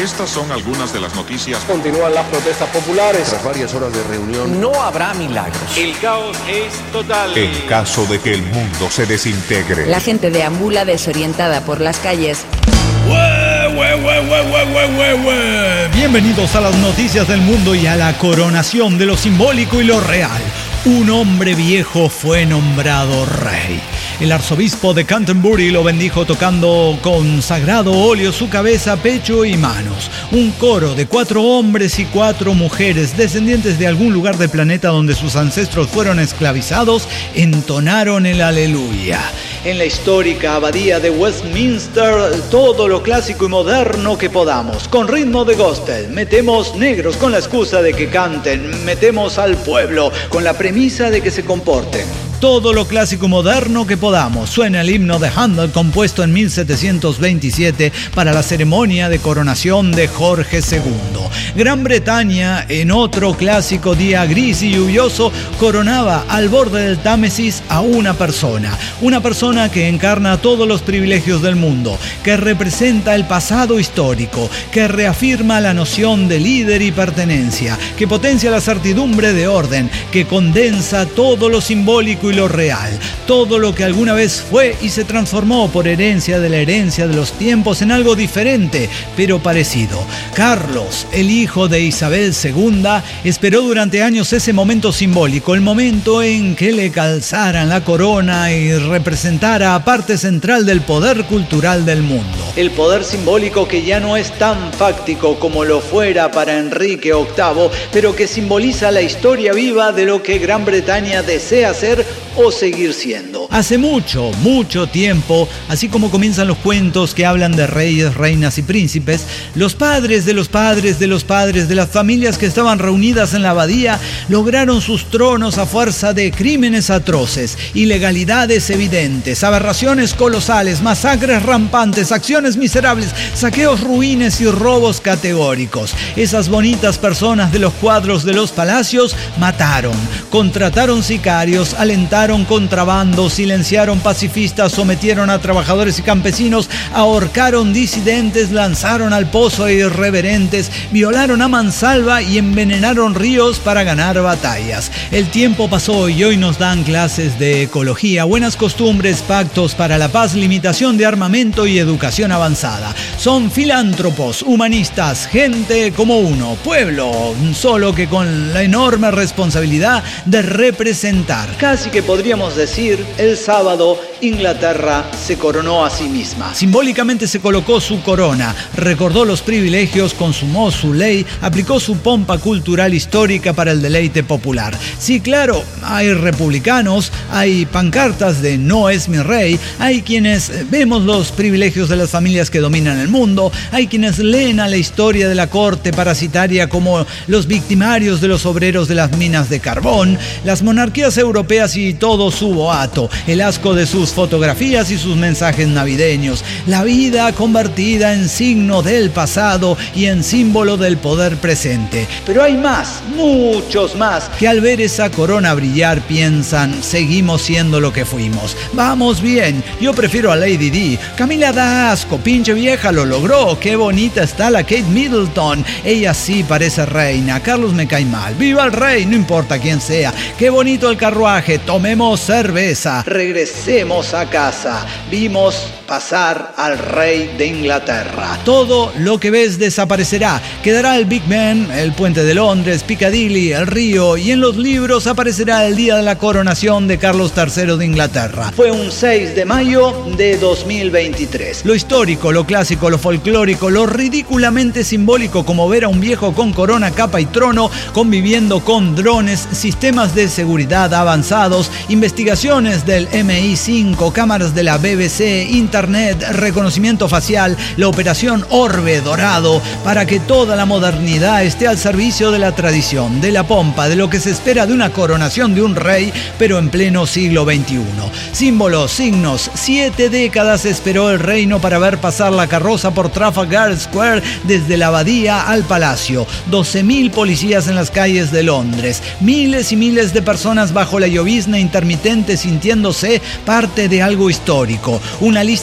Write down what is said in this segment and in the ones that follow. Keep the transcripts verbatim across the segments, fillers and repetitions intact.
Estas son algunas de las noticias. Continúan las protestas populares. Tras varias horas de reunión, no habrá milagros. El caos es total. En caso de que el mundo se desintegre. La gente deambula desorientada por las calles. ¡Ue, ue, ue, ue, ue, ue, ue! Bienvenidos a las noticias del mundo y a la coronación de lo simbólico y lo real. Un hombre viejo fue nombrado rey. El arzobispo de Canterbury lo bendijo tocando con sagrado óleo su cabeza, pecho y manos. Un coro de cuatro hombres y cuatro mujeres, descendientes de algún lugar del planeta donde sus ancestros fueron esclavizados, entonaron el aleluya. En la histórica abadía de Westminster, todo lo clásico y moderno que podamos, con ritmo de gospel. Metemos negros con la excusa de que canten, metemos al pueblo con la premisa de que se comporten. Todo lo clásico y moderno que podamos. Suena el himno de Handel, compuesto en mil setecientos veintisiete para la ceremonia de coronación de Jorge segundo. Gran Bretaña, en otro clásico día gris y lluvioso, coronaba al borde del Támesis a una persona. Una persona que encarna todos los privilegios del mundo, que representa el pasado histórico, que reafirma la noción de líder y pertenencia, que potencia la certidumbre de orden, que condensa todo lo simbólico y lo real, todo lo que alguna vez fue y se transformó por herencia de la herencia de los tiempos en algo diferente, pero parecido. Carlos, el hijo de Isabel segunda, esperó durante años ese momento simbólico, el momento en que le calzaran la corona y representara a parte central del poder cultural del mundo. El poder simbólico que ya no es tan fáctico como lo fuera para Enrique octavo, pero que simboliza la historia viva de lo que Gran Bretaña desea ser o seguir siendo. Hace mucho, mucho tiempo, así como comienzan los cuentos que hablan de reyes, reinas y príncipes, los padres de los padres de los padres de las familias que estaban reunidas en la abadía lograron sus tronos a fuerza de crímenes atroces, ilegalidades evidentes, aberraciones colosales, masacres rampantes, acciones miserables, saqueos ruines y robos categóricos. Esas bonitas personas de los cuadros de los palacios mataron, contrataron sicarios, alentaron contrabando, silenciaron pacifistas, sometieron a trabajadores y campesinos, ahorcaron disidentes, lanzaron al pozo a irreverentes, violaron a mansalva y envenenaron ríos para ganar batallas. El tiempo pasó y hoy nos dan clases de ecología, buenas costumbres, pactos para la paz, limitación de armamento y educación avanzada. Son filántropos, humanistas, gente como uno, pueblo, solo que con la enorme responsabilidad de representar. Casi que podríamos decir, el sábado Inglaterra se coronó a sí misma. Simbólicamente se colocó su corona, recordó los privilegios, consumó su ley, aplicó su pompa cultural histórica para el deleite popular. Sí, claro, hay republicanos, hay pancartas de no es mi rey, hay quienes vemos los privilegios de las familias que dominan el mundo, hay quienes leen a la historia de la corte parasitaria como los victimarios de los obreros de las minas de carbón, las monarquías europeas y todo su boato, el asco de sus fotografías y sus mensajes navideños, la vida convertida en signo del pasado y en símbolo del poder presente. Pero hay más, muchos más, que al ver esa corona brillar piensan, seguimos siendo lo que fuimos. Vamos bien, yo prefiero a Lady Di. Camila da asco, pinche vieja, lo logró. Qué bonita está la Kate Middleton. Ella sí parece reina. Carlos me cae mal. ¡Viva el rey! No importa quién sea. Qué bonito el carruaje. Tomemos cerveza. Regresemos a casa. Vimos pasar al rey de Inglaterra. Todo lo que ves desaparecerá. Quedará el Big Ben, el puente de Londres, Piccadilly, el río, y en los libros aparecerá el día de la coronación de Carlos tercero de Inglaterra. Fue un seis de mayo de dos mil veintitrés. Lo histórico, lo clásico, lo folclórico, lo ridículamente simbólico, como ver a un viejo con corona, capa y trono conviviendo con drones, sistemas de seguridad avanzados, investigaciones del M I cinco, cámaras de la B B C, internet, reconocimiento facial, la operación Orbe Dorado, para que toda la modernidad esté al servicio de la tradición, de la pompa, de lo que se espera de una coronación de un rey, pero en pleno siglo veintiuno. Símbolos, signos, siete décadas esperó el reino para ver pasar la carroza por Trafalgar Square desde la abadía al palacio. doce mil policías en las calles de Londres, miles y miles de personas bajo la llovizna intermitente sintiéndose parte de algo histórico. Una lista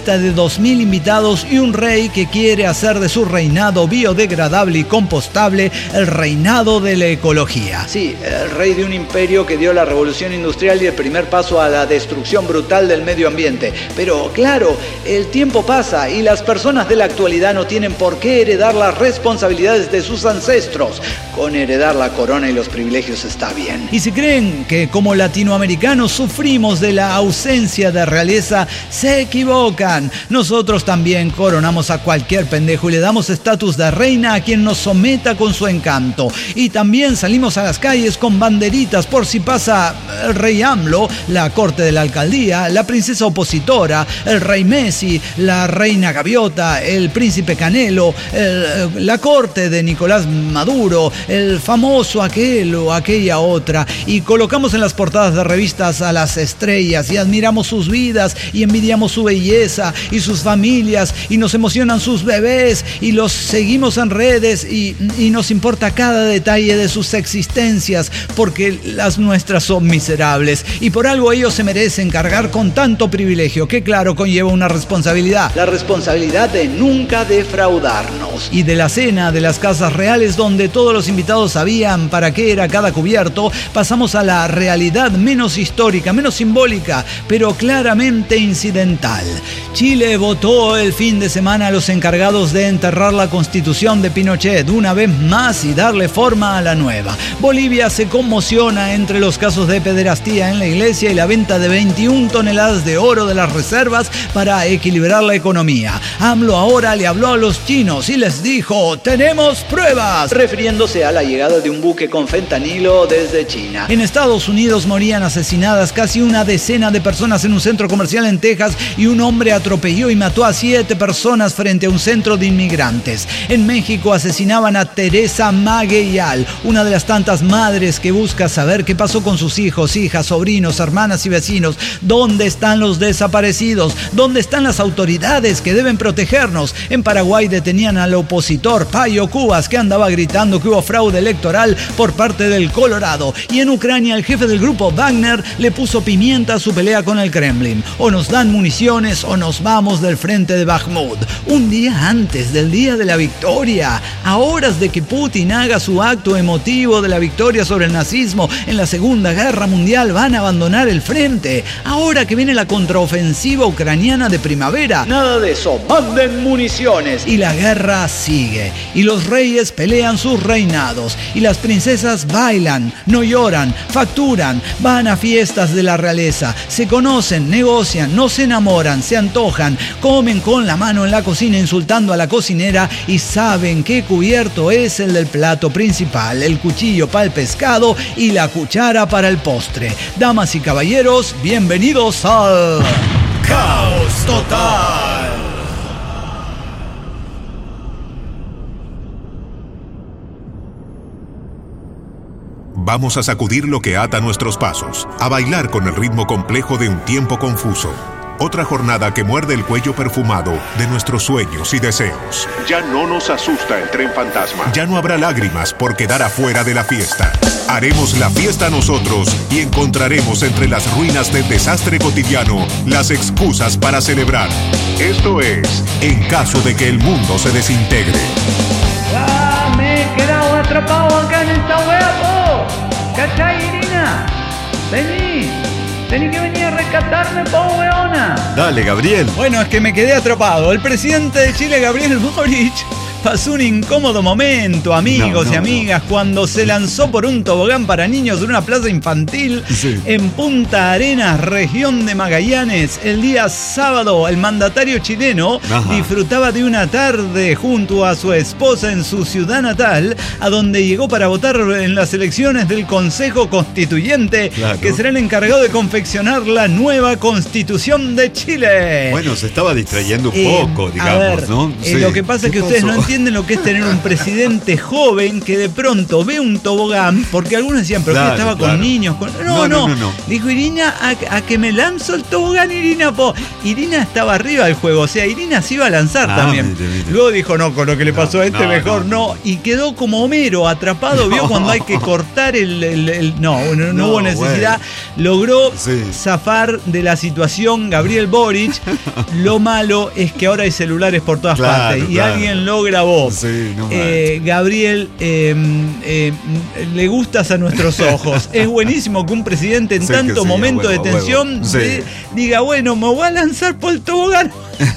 lista de dos mil invitados y un rey que quiere hacer de su reinado biodegradable y compostable el reinado de la ecología. Sí, el rey de un imperio que dio la revolución industrial y el primer paso a la destrucción brutal del medio ambiente. Pero claro, el tiempo pasa y las personas de la actualidad no tienen por qué heredar las responsabilidades de sus ancestros. Con heredar la corona y los privilegios está bien. Y si creen que como latinoamericanos sufrimos de la ausencia de realeza, se equivocan. Nosotros también coronamos a cualquier pendejo y le damos estatus de reina a quien nos someta con su encanto. Y también salimos a las calles con banderitas por si pasa el rey AMLO, la corte de la alcaldía, la princesa opositora, el rey Messi, la reina Gaviota, el príncipe Canelo, el, la corte de Nicolás Maduro, el famoso aquel o aquella otra, y colocamos en las portadas de revistas a las estrellas y admiramos sus vidas y envidiamos su belleza y sus familias y nos emocionan sus bebés y los seguimos en redes y, y nos importa cada detalle de sus existencias porque las nuestras son miserables y por algo ellos se merecen cargar con tanto privilegio que claro conlleva una responsabilidad. La responsabilidad de nunca defraudarnos. Y de la cena de las casas reales donde todos los invitados sabían para qué era cada cubierto, pasamos a la realidad menos histórica, menos simbólica, pero claramente incidental. Chile votó el fin de semana a los encargados de enterrar la constitución de Pinochet una vez más y darle forma a la nueva. Bolivia se conmociona entre los casos de pederastía en la iglesia y la venta de veintiuna toneladas de oro de las reservas para equilibrar la economía. AMLO ahora le habló a los chinos y les dijo: ¡tenemos pruebas! Refiriéndose a la llegada de un buque con fentanilo desde China. En Estados Unidos morían asesinadas casi una decena de personas en un centro comercial en Texas y un hombre atropelló y mató a siete personas frente a un centro de inmigrantes. En México asesinaban a Teresa Magueyal, una de las tantas madres que busca saber qué pasó con sus hijos, hijas, sobrinos, hermanas y vecinos. ¿Dónde están los desaparecidos? ¿Dónde están las autoridades que deben protegernos? En Paraguay detenían al opositor Payo Cubas, que andaba gritando que hubo fraude electoral por parte del Colorado. Y en Ucrania el jefe del grupo Wagner le puso pimienta a su pelea con el Kremlin. O nos dan municiones o nos vamos del frente de Bakhmut. Un día antes del día de la victoria, a horas de que Putin haga su acto emotivo de la victoria sobre el nazismo en la Segunda Guerra Mundial, van a abandonar el frente. Ahora que viene la contraofensiva ucraniana de primavera, nada de eso, manden municiones. Y la guerra sigue, y los reyes pelean sus reinados, y las princesas bailan, no lloran, facturan, van a fiestas de la realeza, se conocen, negocian, no se enamoran, se antojan, comen con la mano en la cocina insultando a la cocinera y saben qué cubierto es el del plato principal, el cuchillo para el pescado y la cuchara para el postre. Damas y caballeros, bienvenidos al Caos Total. Vamos a sacudir lo que ata nuestros pasos, a bailar con el ritmo complejo de un tiempo confuso. Otra jornada que muerde el cuello perfumado de nuestros sueños y deseos. Ya no nos asusta el tren fantasma. Ya no habrá lágrimas por quedar afuera de la fiesta. Haremos la fiesta nosotros y encontraremos entre las ruinas del desastre cotidiano las excusas para celebrar. Esto es, en caso de que el mundo se desintegre. ¡Ah, me he quedado atrapado acá en esta wea, po! ¿Cachai, Irina? Vení. Tenés que venir a rescatarme, po, weona. Dale, Gabriel. Bueno, es que me quedé atrapado. El presidente de Chile, Gabriel Boric, pasó un incómodo momento, amigos no, no, y amigas, no. cuando se lanzó por un tobogán para niños en una plaza infantil sí. en Punta Arenas, región de Magallanes. El día sábado, el mandatario chileno Ajá. disfrutaba de una tarde junto a su esposa en su ciudad natal, a donde llegó para votar en las elecciones del Consejo Constituyente, claro. que será el encargado de confeccionar la nueva Constitución de Chile. Bueno, se estaba distrayendo un eh, poco, digamos, a ver, ¿no? Eh, sí. Lo que pasa es que ustedes no, entienden lo que es tener un presidente joven que de pronto ve un tobogán, porque algunos decían, pero Claro, que estaba claro. con niños. Con... No, No, no, no, no, no. Dijo Irina, a, a que me lanzo el tobogán, Irina. Po. Irina estaba arriba del juego, o sea, Irina se iba a lanzar Ah, también. mire, mire. Luego dijo, no, con lo que le pasó No, a este no, mejor no, no. y quedó como Homero, atrapado, vio No. cuando hay que cortar el... el- el- no, no, no No, hubo necesidad. Logró Sí. zafar de la situación Gabriel Boric. Lo malo es que ahora hay celulares por todas Claro, partes y claro. alguien lo grabó. Sí, no Eh, Gabriel, eh, eh, le gustas a nuestros ojos. Es buenísimo que un presidente en Sí, que tanto sí, momento a huevo, de a huevo. tensión Sí. de- diga, bueno, me voy a lanzar por el tobogán.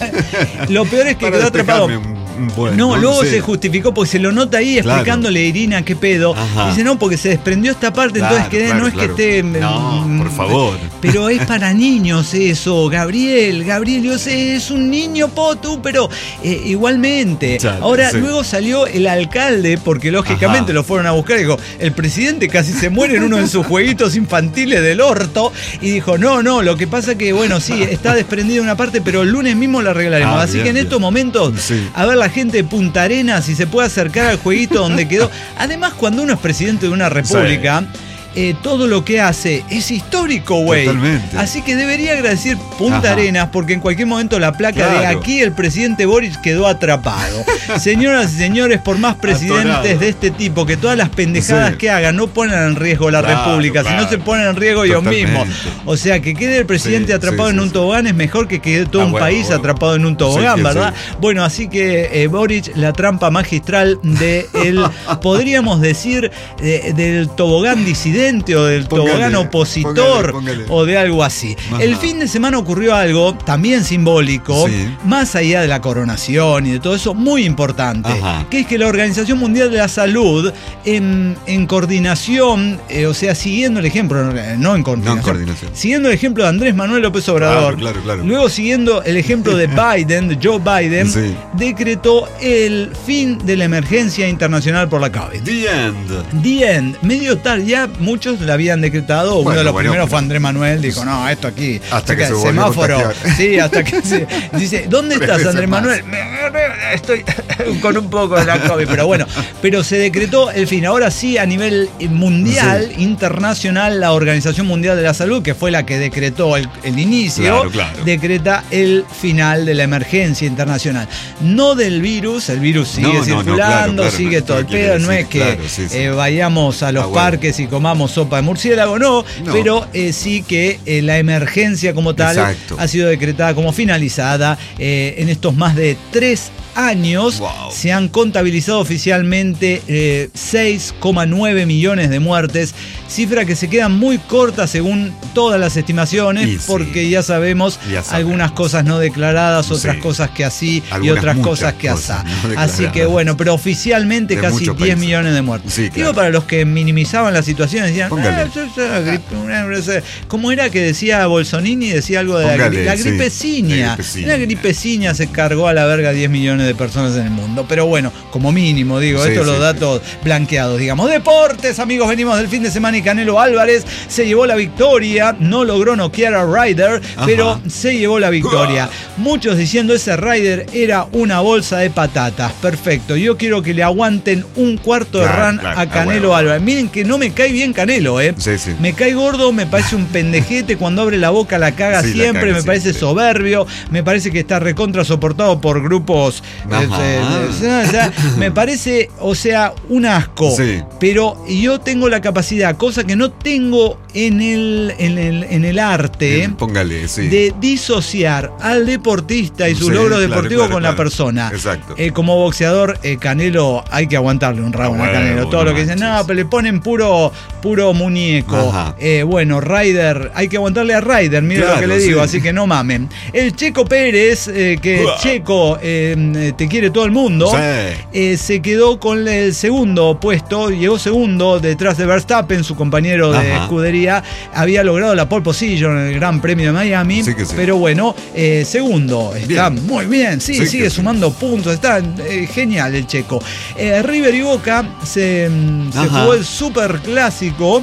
Lo peor es que Para quedó atrapado. despejarme un- un buen, No, luego Sí. se justificó porque se lo nota ahí Claro. explicándole a Irina qué pedo. Ajá. Dice, no, porque se desprendió esta parte, Claro, entonces quedé, claro, no es claro. que esté... No, mm, por favor. Pero es para niños eso, Gabriel, Gabriel, yo sé, es un niño Potu, pero eh, igualmente. Chale, Ahora, sí. luego salió el alcalde, porque lógicamente Ajá. lo fueron a buscar, y dijo, el presidente casi se muere en uno de sus jueguitos infantiles del orto, y dijo, no, no, lo que pasa que, bueno, sí, está desprendida una parte, pero el lunes mismo la arreglaremos. Ah, Así bien, que en bien. estos momentos, Sí. a ver la gente de Punta Arenas si se puede acercar al jueguito donde quedó. Además, cuando uno es presidente de una república, eh, todo lo que hace es histórico, güey. Totalmente. Así que debería agradecer Punta Ajá. Arenas porque en cualquier momento la placa de Claro. aquí el presidente Boric quedó atrapado. Señoras y señores, por más presidentes Atorado. de este tipo que todas las pendejadas Sí. que hagan no ponen en riesgo la Claro, república, claro. sino se ponen en riesgo ellos Totalmente. mismos. O sea, que quede el presidente Sí, atrapado sí, en sí, un sí. tobogán es mejor que quede todo Ah, un bueno, país bueno. atrapado en un tobogán, Sí, que ¿verdad? sí. Bueno, así que eh, Boric, la trampa magistral de el, podríamos decir, eh, del tobogán disidente o del Póngale, tobogán opositor póngale, póngale. o de algo así. Ajá. El fin de semana ocurrió algo también simbólico, Sí. más allá de la coronación y de todo eso, muy importante, Ajá. que es que la Organización Mundial de la Salud, en, en coordinación, eh, o sea, siguiendo el ejemplo, no en coordinación, No en coordinación. siguiendo el ejemplo de Andrés Manuel López Obrador, Claro, claro, claro. luego siguiendo el ejemplo de Biden, de Joe Biden, Sí. decretó el fin de la emergencia internacional por la COVID. The end. The end, medio tarde, ya muchos la habían decretado. Uno Bueno, de los bueno, primeros pero- fue Andrés Manuel, dijo, no, esto aquí. Hasta que acá, se volvió a semáforo. contagiar. Sí, hasta que se. Dice, ¿dónde Tres estás, veces Andrés más. Manuel? Estoy con un poco de la COVID, pero bueno. Pero se decretó el fin. Ahora sí, a nivel mundial, internacional, la Organización Mundial de la Salud, que fue la que decretó el, el inicio, Claro, claro. decreta el final de la emergencia internacional. No del virus, el virus sigue No, no, no, circulando, claro, claro, sigue no, todo el esto quiere pedo, no decir, es que claro, sí, sí. eh, vayamos a los Ah, bueno. parques y comamos sopa de murciélago, no, No. pero eh, sí que eh, la emergencia como tal Exacto. ha sido decretada como finalizada eh, en estos más de tres años. Wow. Se han contabilizado oficialmente eh, seis coma nueve millones de muertes, cifra que se queda muy corta según todas las estimaciones, Y sí. porque ya sabemos Ya sabemos. algunas cosas no declaradas, otras Sí. cosas que así y Algunas otras muchas cosas que cosas asá. no Así que declaradas. bueno, pero oficialmente De casi muchos diez países. millones de muertos. Sí, Digo, claro. para los que minimizaban la situación, decían, Póngale. "Ah, eso es una gripe, una gripe". ¿Cómo era que decía Bolsonini? Decía algo de la, Póngale, gri- la sí, gripeciña. la gripeciña. Una gripeciña se cargó a la verga diez millones de personas en el mundo. Pero bueno, como mínimo, digo, Sí, estos sí, los sí. datos blanqueados, digamos. Deportes, amigos, venimos del fin de semana y Canelo Álvarez se llevó la victoria. No logró noquear a Ryder, Ajá. pero se llevó la victoria. Muchos diciendo ese Ryder era una bolsa de patatas. Perfecto. Yo quiero que le aguanten un cuarto de Claro, run claro, a ah, Canelo bueno. Álvarez. Miren que no me cae bien Canelo, ¿eh? Sí, sí. Me cae gordo, me parece un pendejete. Cuando abre la boca la caga Sí, la siempre. caga me parece siempre. soberbio. Me parece que está recontra soportado por grupos. Ajá. eh, eh, o sea, me parece, o sea, un asco. Sí. Pero yo tengo la capacidad, cosa que no tengo en el, en el, en el arte. Eh, Póngale, sí. De disociar al deportista y sus Sí, logros claro, deportivos claro, con la claro. persona. Exacto. Eh, como boxeador, eh, Canelo, hay que aguantarle un round Ah, a bueno, Canelo. Todo no lo que dicen, manches. no, pero le ponen puro, puro muñeco. Ajá. Eh, bueno, Ryder, hay que aguantarle a Ryder, mira Claro, lo que le digo, sí. así que no mamen. El Checo Pérez, eh, que Uah. Checo eh, te quiere todo el mundo, Sí. eh, se quedó con el segundo puesto, llegó segundo detrás de Verstappen, su compañero de Ajá. escudería. Había logrado la pole position en el Gran Premio de Miami, Sí que sí. pero bueno, eh, segundo, está Bien. muy bien, sí, Sí sigue que sí. sumando puntos, está eh, genial el Checo. Eh, River y Boca se, mm, se Ajá. jugó el Super Clásico.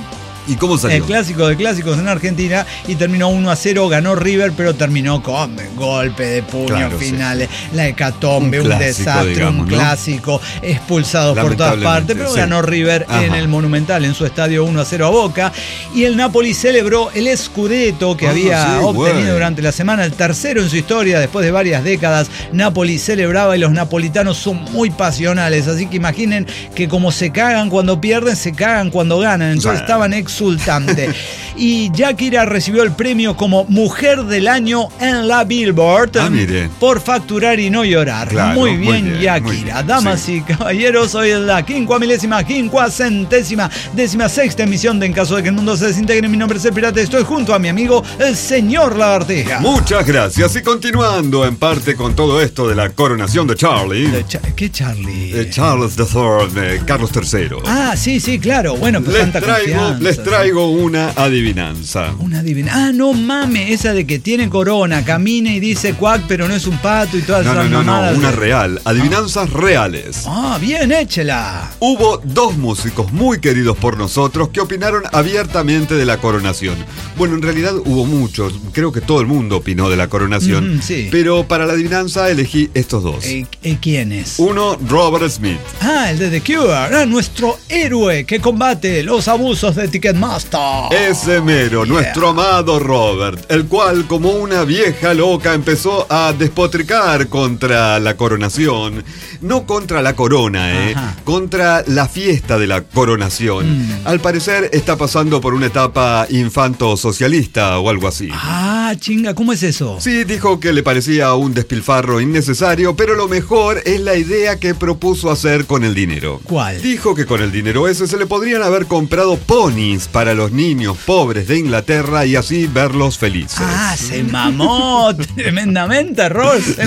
¿Y cómo salió? El clásico de clásicos en Argentina y terminó uno a cero, ganó River, pero terminó con golpe de puño Claro, finales, sí. La hecatombe, un, Un un clásico, desastre, digamos, un ¿no? clásico, expulsados por todas partes, pero sí. ganó River Ajá. en el Monumental, en su estadio uno a cero a Boca. Y el Napoli celebró el Scudetto que Ah, había sí, obtenido bueno. durante la semana, el tercero en su historia, después de varias décadas. Napoli celebraba y los napolitanos son muy pasionales, así que imaginen que como se cagan cuando pierden, se cagan cuando ganan, entonces Bueno. estaban exultantes. Y Shakira recibió el premio como Mujer del Año en la Billboard Ah, mire. por facturar y no llorar. Claro, muy, muy bien, bien, Shakira. muy bien, Damas sí. y caballeros, hoy es la quincuamilésima, quincuacentésima, décima sexta emisión de En Caso de que el Mundo se desintegre. Mi nombre es El Pirata, estoy junto a mi amigo, el señor Lagartija. Muchas gracias. Y continuando en parte con todo esto de la coronación de Charlie. De Cha- ¿Qué Charlie? de Charles tercero, de Carlos tercero. Ah, sí, sí, claro. Bueno, pues les tanta traigo, confianza. les traigo una adivinanza. Una divina. Ah, no mames, esa de que tiene corona, camina y dice cuac, pero no es un pato y todas No, esas no, no, no, mamadas una de- real. Adivinanzas reales. Ah, bien, échela. Hubo dos músicos muy queridos por nosotros que opinaron abiertamente de la coronación. Bueno, en realidad hubo muchos. Creo que todo el mundo opinó de la coronación. Mm, sí. Pero para la adivinanza elegí estos dos. Eh, eh, ¿Quién es? Uno, Robert Smith. Ah, el de The Cure. Ah, nuestro héroe que combate los abusos de Ticketmaster. Ese mero, Yeah. nuestro amado Robert, el cual como una vieja loca empezó a despotricar contra la coronación. No contra la corona, eh, Ajá. contra la fiesta de la coronación. Mm. Al parecer está pasando por una etapa infanto-socialista o algo así. Ah, chinga, ¿cómo es eso? Sí, dijo que le parecía un despilfarro innecesario, pero lo mejor es la idea que propuso hacer con el dinero. ¿Cuál? Dijo que con el dinero ese se le podrían haber comprado ponis para los niños pobres de Inglaterra y así verlos felices. Ah, se mamó tremendamente, Robert, se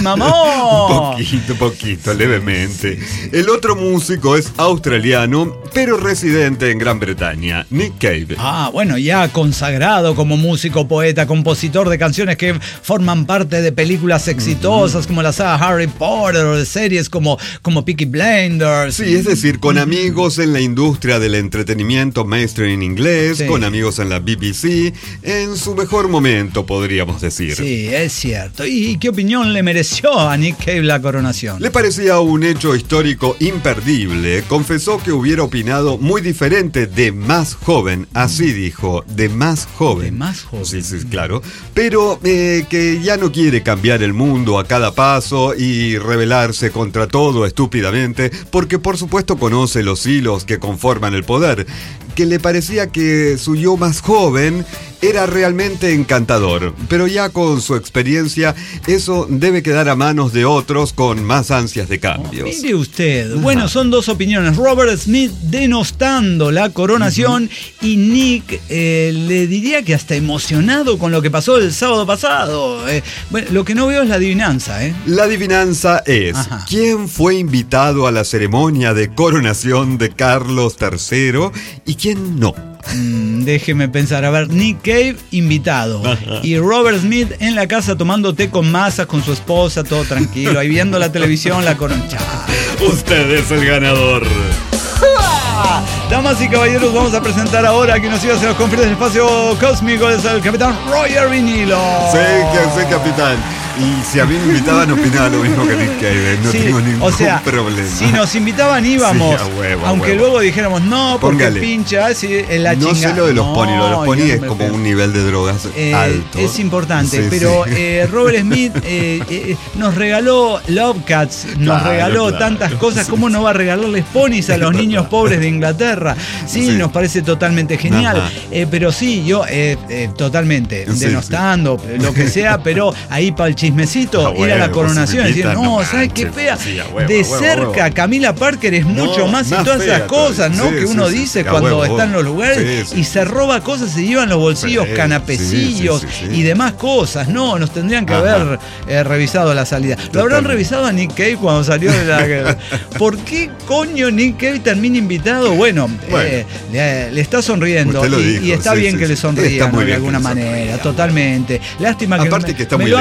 mamó. Un poquito, poquito, levemente. El otro músico es australiano, pero residente en Gran Bretaña, Nick Cave. Ah, bueno, ya consagrado como músico, poeta, compositor de canciones que forman parte de películas exitosas como la saga Harry Potter o de series como, como Peaky Blinders. Sí, es decir, con amigos en la industria del entretenimiento mainstream inglés, Sí. con amigos en la B B C, en su mejor momento, podríamos decir. Sí, es cierto. ¿Y qué opinión le mereció a Nick Cave la coronación? Le parecía un hecho histórico imperdible. Confesó que hubiera opinado muy diferente de más joven. Así dijo, de más joven. De más joven. Sí, sí, claro. Pero eh, que ya no quiere cambiar el mundo a cada paso y rebelarse contra todo estúpidamente, porque por supuesto conoce los hilos que conforman el poder. Que le parecía que su yo más joven era realmente encantador, pero ya con su experiencia eso debe quedar a manos de otros con más ansias de cambios. Mire usted, bueno, son dos opiniones. Robert Smith denostando la coronación uh-huh. y Nick eh, le diría que hasta emocionado con lo que pasó el sábado pasado. Eh, bueno, lo que no veo es la adivinanza, ¿eh? La adivinanza es, Ajá. ¿quién fue invitado a la ceremonia de coronación de Carlos tercero y quién no? Mm, déjeme pensar, a ver, Nick Cave invitado y Robert Smith en la casa tomando té con masas con su esposa, todo tranquilo, ahí viendo la televisión, la coroncha. Usted es el ganador. Damas y caballeros, vamos a presentar ahora que nos iba a hacer los confines del espacio cósmico, es el capitán Roger Vinilo. Sí, que sí, capitán. Y si a mí me invitaban, opinaba lo mismo que Nick Cave. No sí, tengo ningún o sea, problema. Si nos invitaban, íbamos. Sí, a huevo, a aunque huevo. luego dijéramos no, porque Póngale. pincha, sí, en la No chinga. sé lo de los No, ponis, lo de los ponis yo es no me como pego. un nivel de drogas Eh, alto. es importante, Sí, pero sí. eh, Robert Smith eh, eh, nos regaló Love Cats, nos Claro, regaló claro. tantas cosas. ¿Cómo no va a regalarles ponis a los niños pobres de Inglaterra? Sí, Sí. nos parece totalmente genial. Ajá. Eh, pero sí, yo eh, eh, totalmente Sí, denostando, lo que sea, pero ahí para el chismecito, A ir a la huevo, coronación, si me decir, invitan, no, no ¿sabes qué manches, fea? sí, a huevo, de a huevo, a cerca, huevo. Camila Parker es No, mucho más y más todas fea esas cosas, ¿no? todavía. Que Sí, uno sí, sí, dice a cuando huevo, está en los lugares sí, sí. y se roba cosas, se llevan los bolsillos, Sí, canapecillos sí, sí, sí. y demás cosas. No, nos tendrían que Ajá. haber eh, revisado la salida. ¿Lo habrán Totalmente. revisado a Nick Cave cuando salió de la... ¿Por qué coño Nick Cave termina invitado? Bueno, Bueno. eh, le, le está sonriendo Usted lo y, dijo, y está sí, bien sí, que sí. le sonría, Está muy ¿no? De bien alguna que le manera, sonría. totalmente. Lástima que, Aparte me, que está me muy lo han elegante, dejado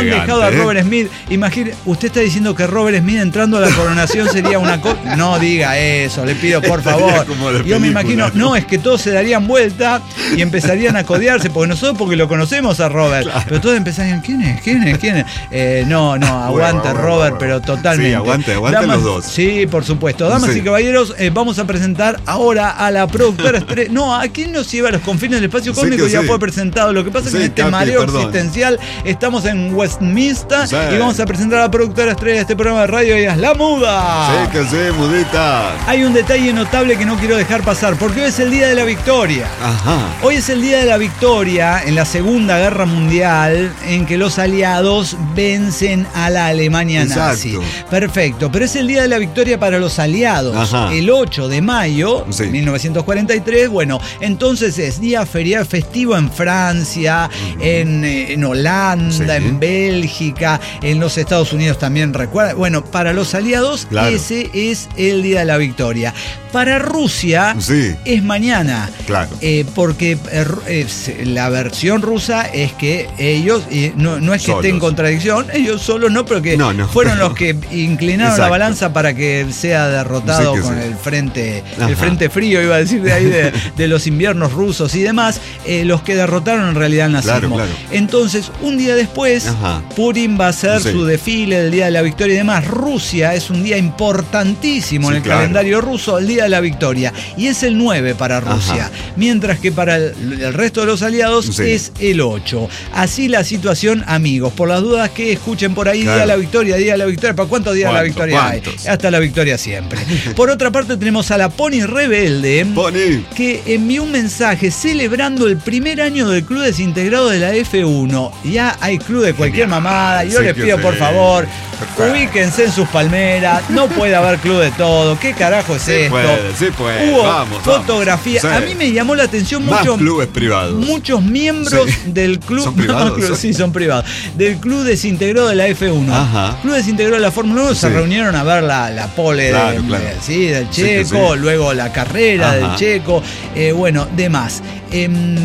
¿eh? Robert Smith. Imagine, usted está diciendo que Robert Smith entrando a la coronación sería una cosa. No diga eso, le pido por favor. Yo me imagino, ¿no? no, es que todos se darían vuelta y empezarían a codearse, porque nosotros porque lo conocemos a Robert. Claro. Pero todos empezarían, ¿quién es? ¿Quién es? ¿Quién es? Eh, no, no, aguante bueno, Robert, bueno, pero totalmente. Sí, aguante, aguante Damas, los dos. Sí, por supuesto. Damas sí. y caballeros, eh, vamos a presentar ahora a la productora estrella. No, ¿a quién nos lleva a los confines del espacio cósmico? Ya sí. fue presentado. Lo que pasa es sí, que en este Capi, mareo perdón. existencial estamos en Westminster sí. y vamos a presentar a la productora estrella de este programa de radio, ella es La Muda. Sí, que sí, mudita. Hay un detalle notable que no quiero dejar pasar, porque hoy es el Día de la Victoria. Ajá. Hoy es el Día de la Victoria en la Segunda Guerra Mundial, en que los aliados vencen a la Alemania Exacto. nazi. Perfecto, pero es el Día de la Victoria para los aliados. Ajá. El ocho de mayo de sí. mil novecientos cuarenta y tres, bueno, entonces es día feriado festivo en Francia, uh-huh. en, en Holanda, sí. en Bélgica, en los Estados Unidos también, recuerda. Bueno, para los aliados claro. ese es el Día de la Victoria. Para Rusia sí. es mañana. Claro. Eh, porque eh, la versión rusa es que ellos, eh, no, no es que solos. estén en contradicción, ellos solos no, pero que no, no. fueron los que inclinaron Exacto. la balanza para que sea derrotado sí que con sí. el frente Ajá. el frente frío, iba a decir, de ahí de, de los inviernos rusos y demás, eh, los que derrotaron en realidad el nazismo. Claro, claro. Entonces, un día después, Ajá. Purim va a hacer sí. su desfile del Día de la Victoria y demás. Rusia es un día importantísimo sí, en el claro. calendario ruso, el Día de la Victoria, y es el nueve para Rusia, Ajá. mientras que para el, el resto de los aliados sí. es el ocho. Así la situación, amigos, por las dudas que escuchen por ahí, claro. Día de la Victoria, Día de la Victoria. ¿Para cuántos días de la Victoria ¿cuántos? hay? Hasta la victoria siempre. Por otra parte tenemos a la Pony Rebelde, Pony. que envió un mensaje celebrando el primer año del club desintegrado de la F uno. Ya hay club de cualquier Genial. mamada. Yo sí les pido, sí. por favor, ubíquense en sus palmeras. No puede haber club de todo. ¿Qué carajo es sí esto? Puede, sí puede. Hubo vamos, fotografía. Vamos. A mí me llamó la atención Más mucho. clubes privados. Muchos miembros sí. del club. ¿Son privados? No, sí, son privados. Del club desintegrado de la F uno. Ajá. Club desintegrado de la Fórmula uno sí. se reunieron a ver la, la pole claro, de, claro. de, sí, del Checo, sí sí. luego la carrera Ajá. del Checo, eh, bueno, demás. Eh,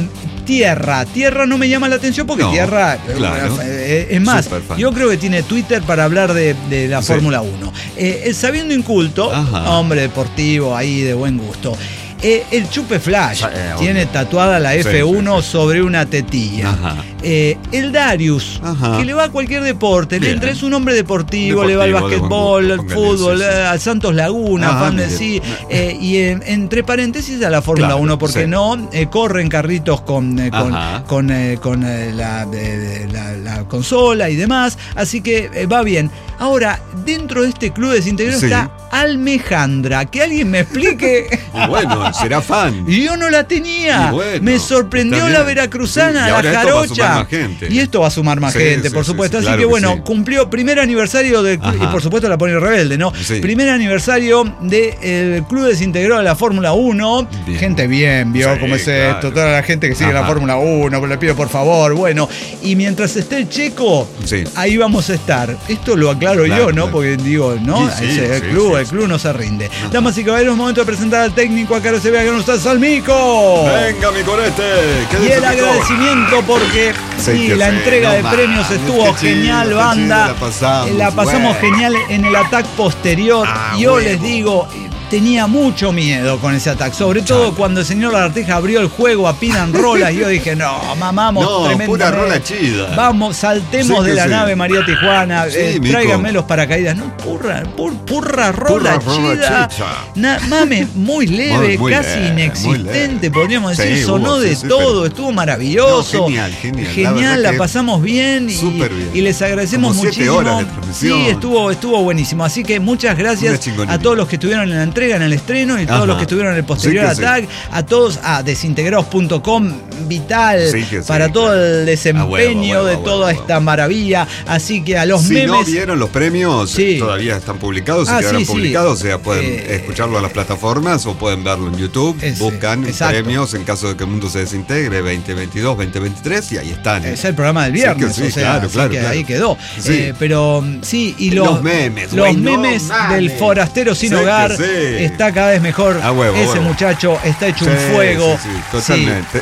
Tierra, Tierra no me llama la atención porque no, Tierra, claro. eh, es más, yo creo que tiene Twitter para hablar de, de la sí. Fórmula uno. Eh, el sabiendo inculto, Ajá. hombre deportivo ahí de buen gusto. Eh, el Chupe Flash eh, tiene obvio. tatuada la F uno sí, sí, sí. sobre una tetilla. Eh, el Darius, Ajá. que le va a cualquier deporte, le entra, es un hombre deportivo, deportivo le va al basquetbol, al fútbol, sí, sí. al Santos Laguna, Ajá, fan de sí, eh, y eh, entre paréntesis a la Fórmula claro, uno, porque sí. no eh, corren carritos con, eh, con, con, eh, con eh, la, eh, la, la consola y demás, así que eh, va bien. Ahora, dentro de este club desintegrado sí. está Almejandra, que alguien me explique. Y bueno, será fan. Y yo no la tenía. Bueno, me sorprendió la veracruzana, sí, la jarocha. Y esto va a sumar más sí, gente, sí, por supuesto. Sí, sí, Así claro que bueno, que sí. cumplió primer aniversario del club, y por supuesto la Pony Rebelde, ¿no? Sí. Primer aniversario del club desintegrado de la Fórmula uno. Bien. Gente bien, vio sí, cómo es claro. esto. Toda la gente que sigue Ajá. la Fórmula uno, pues le pido por favor. Bueno, y mientras esté el Checo, sí. ahí vamos a estar. Esto lo aclaro claro, yo, ¿no? Claro. Porque digo, ¿no? Sí, sí, el sí, club, sí, el club no se rinde. Ajá. Damas y caballeros, es momento de presentar al técnico, a Carlos Sevilla, que no está Salmico. Venga, mi corete. Y el agradecimiento porque sí, sí la sí, entrega no de más. premios estuvo genial, chido, banda. La pasamos, la pasamos genial en el ataque posterior. Ah, yo huevo. les digo, tenía mucho miedo con ese ataque, sobre todo Chale. cuando el señor Lagarteja abrió el juego a Pinan Rolas y yo dije, no, mamamos no, tremendamente. Pura rola chida. Vamos, saltemos sí de la sí. nave María Tijuana, sí, eh, tráiganme los paracaídas. No, purra, pur, purra rola purra chida. Na, mame, muy leve, muy, muy casi leve, inexistente, podríamos decir, sí, sonó uh, de sí, todo, pero... estuvo maravilloso. No, genial, genial. Genial, la, la pasamos bien y, bien y les agradecemos Como muchísimo. Horas de sí, estuvo, estuvo buenísimo. Así que muchas gracias a todos los que estuvieron en la entrega, en el estreno, y todos Ajá. los que estuvieron en el posterior sí ataque, sí. a todos, a desintegrados punto com, vital sí para sí, todo claro. el desempeño ah, huevo, huevo, de toda huevo. esta maravilla. Así que a los si memes. Si no vieron los premios, sí. todavía están publicados, se ah, quedarán sí, publicados, sí. o sea, pueden eh, escucharlo en las plataformas o pueden verlo en YouTube. Es, buscan exacto. premios en caso de que el mundo se desintegre veinte veintidós, veinte veintitrés y ahí están. ¿eh? Es el programa del viernes, sí, sí, o sea, claro, claro, que claro. ahí quedó. Sí. Eh, pero sí, y los, los memes, los wey, memes no, del forastero sin sí, hogar está cada vez mejor. A huevo, Ese huevo. muchacho está hecho sí, un fuego. Sí, sí, totalmente. Sí, un abrazo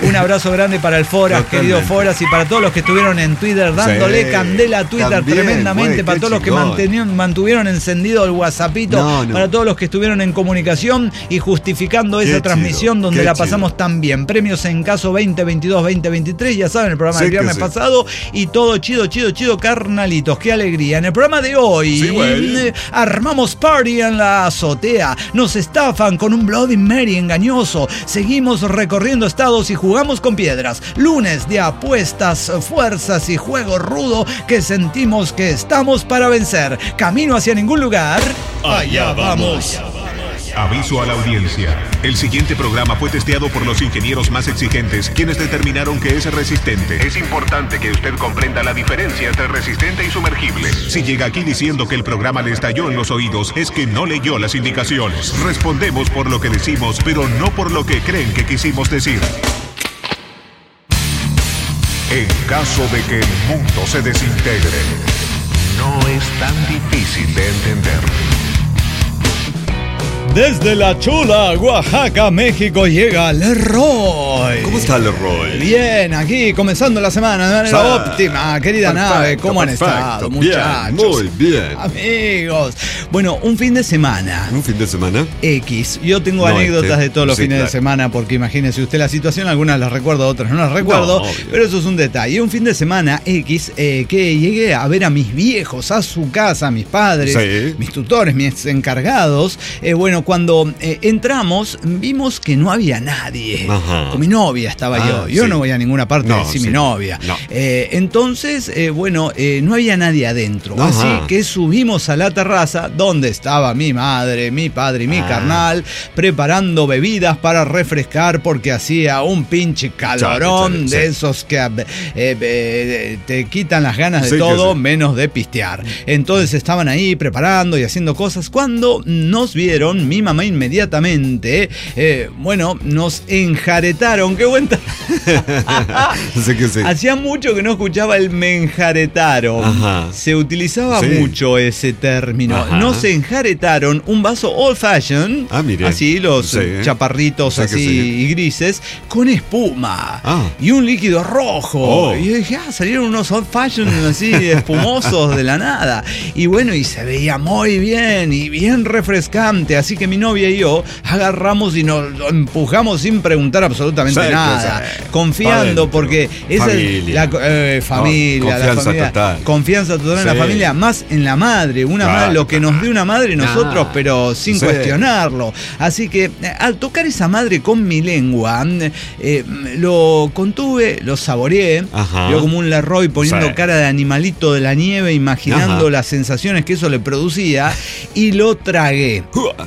abrazo grande para el Foras, querido Foras, y para todos los que estuvieron en Twitter dándole sí, candela a Twitter también, tremendamente, güey, para todos chingón. Los que mantuvieron, mantuvieron encendido el WhatsAppito, no, no. para todos los que estuvieron en comunicación y justificando esa qué transmisión chido, donde la pasamos chido. Tan bien. Premios en caso veinte veintidós veinte veintitrés, ya saben, el programa sí del viernes sí. pasado, y todo chido, chido, chido, carnalitos, qué alegría. En el programa de hoy, sí, eh, armamos party en la azotea, nos estafan con un Bloody Mary engañoso, seguimos recorriendo estados y jugamos con piedras. Lunes de apuestas, fuerzas y juego rudo que sentimos que estamos para vencer. Camino hacia ningún lugar. Allá vamos. Aviso a la audiencia. El siguiente programa fue testeado por los ingenieros más exigentes, quienes determinaron que es resistente. Es importante que usted comprenda la diferencia entre resistente y sumergible. Si llega aquí diciendo que el programa le estalló en los oídos, es que no leyó las indicaciones. Respondemos por lo que decimos, pero no por lo que creen que quisimos decir. En caso de que el mundo se desintegre, no es tan difícil de entender. Desde La Chula, Oaxaca, México, llega Leroy. ¿Cómo está Leroy? Bien, aquí comenzando la semana de manera o sea, óptima, querida perfecto, nave. ¿Cómo perfecto, han estado, muchachos? Bien, muy bien. Amigos. Bueno, un fin de semana. ¿Un fin de semana? X. Yo tengo no anécdotas este, de todos los sí, fines claro. de semana, porque imagínese usted la situación, algunas las recuerdo, otras no las recuerdo, no, pero eso es un detalle. Un fin de semana X eh, que llegué a ver a mis viejos, a su casa, a mis padres, sí. mis tutores, mis encargados. Eh, bueno, cuando eh, entramos, vimos que no había nadie. Ajá. Con mi novia estaba ah, yo. Yo sí. no voy a ninguna parte no, a decir sí. mi novia. No. Eh, entonces, eh, bueno, eh, no había nadie adentro. Ajá. Así que subimos a la terraza donde estaba mi madre, mi padre y mi ah. carnal preparando bebidas para refrescar porque hacía un pinche calorón chale, chale, de sí. esos que eh, eh, te quitan las ganas de sí, todo sí. menos de pistear. Entonces estaban ahí preparando y haciendo cosas. Cuando nos vieron, mi mamá inmediatamente, eh, bueno, nos enjaretaron. ¡Qué buen! sí que sí. Hacía mucho que no escuchaba el me enjaretaron. Ajá. Se utilizaba sí. mucho ese término. Ajá. Nos enjaretaron un vaso old fashion, ah, mire. así los sí. chaparritos así sí. y grises, con espuma ah. y un líquido rojo. Oh. Y yo dije, ah, salieron unos old fashion así espumosos de la nada. Y bueno, y se veía muy bien y bien refrescante. Así que mi novia y yo agarramos y nos empujamos sin preguntar absolutamente sí, nada, sí. confiando, porque esa familia. es la eh, familia, no, confianza la familia, total, confianza total sí. en la familia, más en la madre, una claro, madre, lo que nos dé una madre nosotros, nah. pero sin sí. cuestionarlo. Así que al tocar esa madre con mi lengua, eh, lo contuve, lo saboreé, Ajá. yo como un Leroy poniendo sí. cara de animalito de la nieve, imaginando Ajá. las sensaciones que eso le producía, y lo tragué.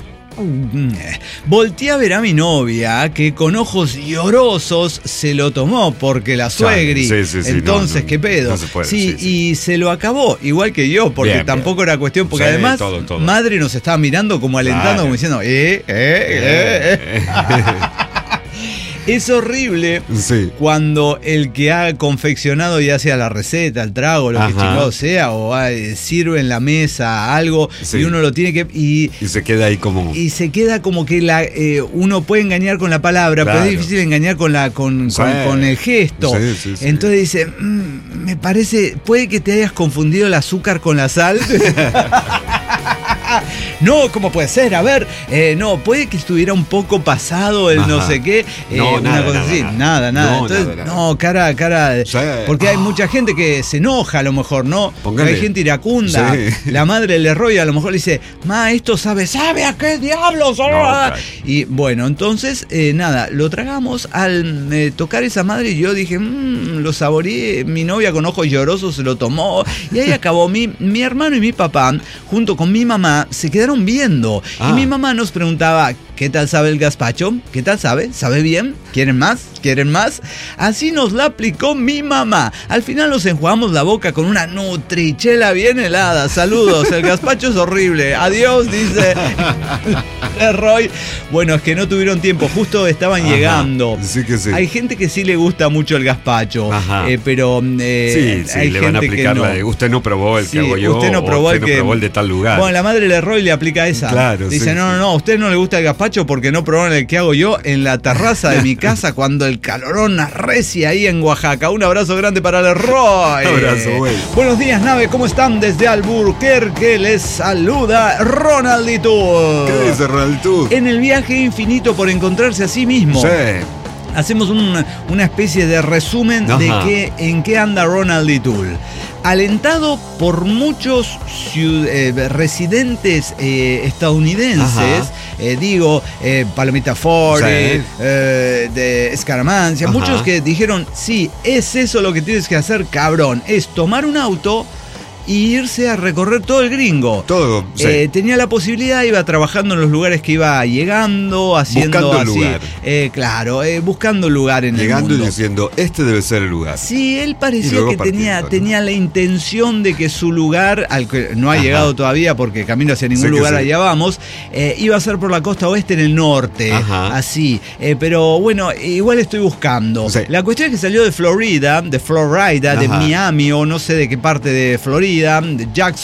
Volteé a ver a mi novia, que con ojos llorosos se lo tomó, porque la suegri. Sí, sí, sí, entonces, no, no, ¿qué pedo? No se puede, sí, sí, sí, y se lo acabó, igual que yo, porque bien, tampoco bien. era cuestión, porque sí, además, todo, todo. madre nos estaba mirando como alentando, claro. como diciendo, eh, eh, eh, eh. Es horrible sí. cuando el que ha confeccionado ya sea la receta, el trago, lo Ajá. que chingado sea, o ah, sirve en la mesa algo sí. y uno lo tiene que... Y, y se queda ahí como... Y se queda como que la, eh, uno puede engañar con la palabra, claro. pero es difícil engañar con, la, con, sí. con, con el gesto. Sí, sí, sí. Entonces dice, mmm, me parece, puede que te hayas confundido el azúcar con la sal. No, ¿cómo puede ser? A ver, eh, no, puede que estuviera un poco pasado el Ajá. no sé qué. Eh, no, una nada, cosa nada, así. Nada, nada. nada. No, Entonces, nada, nada. no, cara, cara. Sí. Porque hay mucha gente que se enoja a lo mejor, ¿no? Póngale. Hay gente iracunda. Sí. La madre del Leroy a lo mejor le dice, ma, esto sabe, ¿sabe a qué diablos? No, claro. Y bueno, entonces, eh, nada, lo tragamos. Al eh, tocar esa madre, y yo dije, mmm, lo saboreé. Mi novia con ojos llorosos se lo tomó. Y ahí acabó. Mi, mi hermano y mi papá, junto con mi mamá, se quedaron viendo. Ah. Y mi mamá nos preguntaba, ¿qué tal sabe el gazpacho? ¿Qué tal sabe? ¿Sabe bien? ¿Quieren más? ¿Quieren más? Así nos la aplicó mi mamá. Al final nos enjuagamos la boca con una nutrichela bien helada. Saludos, el gazpacho es horrible. Adiós, dice Leroy. Bueno, es que no tuvieron tiempo, justo estaban Ajá. llegando. Sí que sí. Hay gente que sí le gusta mucho el gazpacho, eh, pero eh, sí, sí, hay le gente van a aplicar que no. la de, usted no probó el sí, que hago yo, usted no probó, usted el no que, probó el de tal lugar. Bueno, la madre Leroy le aplica esa. Claro, Dice, sí, no, no, sí. no, a usted no le gusta el gazpacho porque no probaron el que hago yo en la terraza de mi casa cuando el calorón arrecia ahí en Oaxaca. Un abrazo grande para el Roy. Abrazo, güey. Buenos días, nave, ¿cómo están? Desde Albuquerque les saluda Ronaldito. ¿Qué dice Ronaldito? En el viaje infinito por encontrarse a sí mismo. Sí. Hacemos un, una especie de resumen Ajá. de qué, en qué anda Ronald Tool. Alentado por muchos ciud- eh, residentes eh, estadounidenses, eh, digo, eh, Palomita Ford, Sí. eh, de Escaramancia, Ajá. muchos que dijeron, sí, es eso lo que tienes que hacer, cabrón, es tomar un auto y irse a recorrer todo el gringo. Todo, sí. Eh, tenía la posibilidad, iba trabajando en los lugares que iba llegando, haciendo Buscando el así. lugar. Eh, claro, eh, buscando lugar en Llegando el y mundo. diciendo, este debe ser el lugar. Sí, él Y parecía luego que tenía, partiendo, ¿no? tenía la intención de que su lugar, al que no ha Ajá. llegado todavía porque camino hacia ningún Sí que lugar sí. allá vamos, eh, iba a ser por la costa oeste en el norte, Ajá. así. Eh, pero bueno, igual estoy buscando. Sí. La cuestión es que salió de Florida, de Florida, de Ajá. Miami o no sé de qué parte de Florida, de Jacksonville,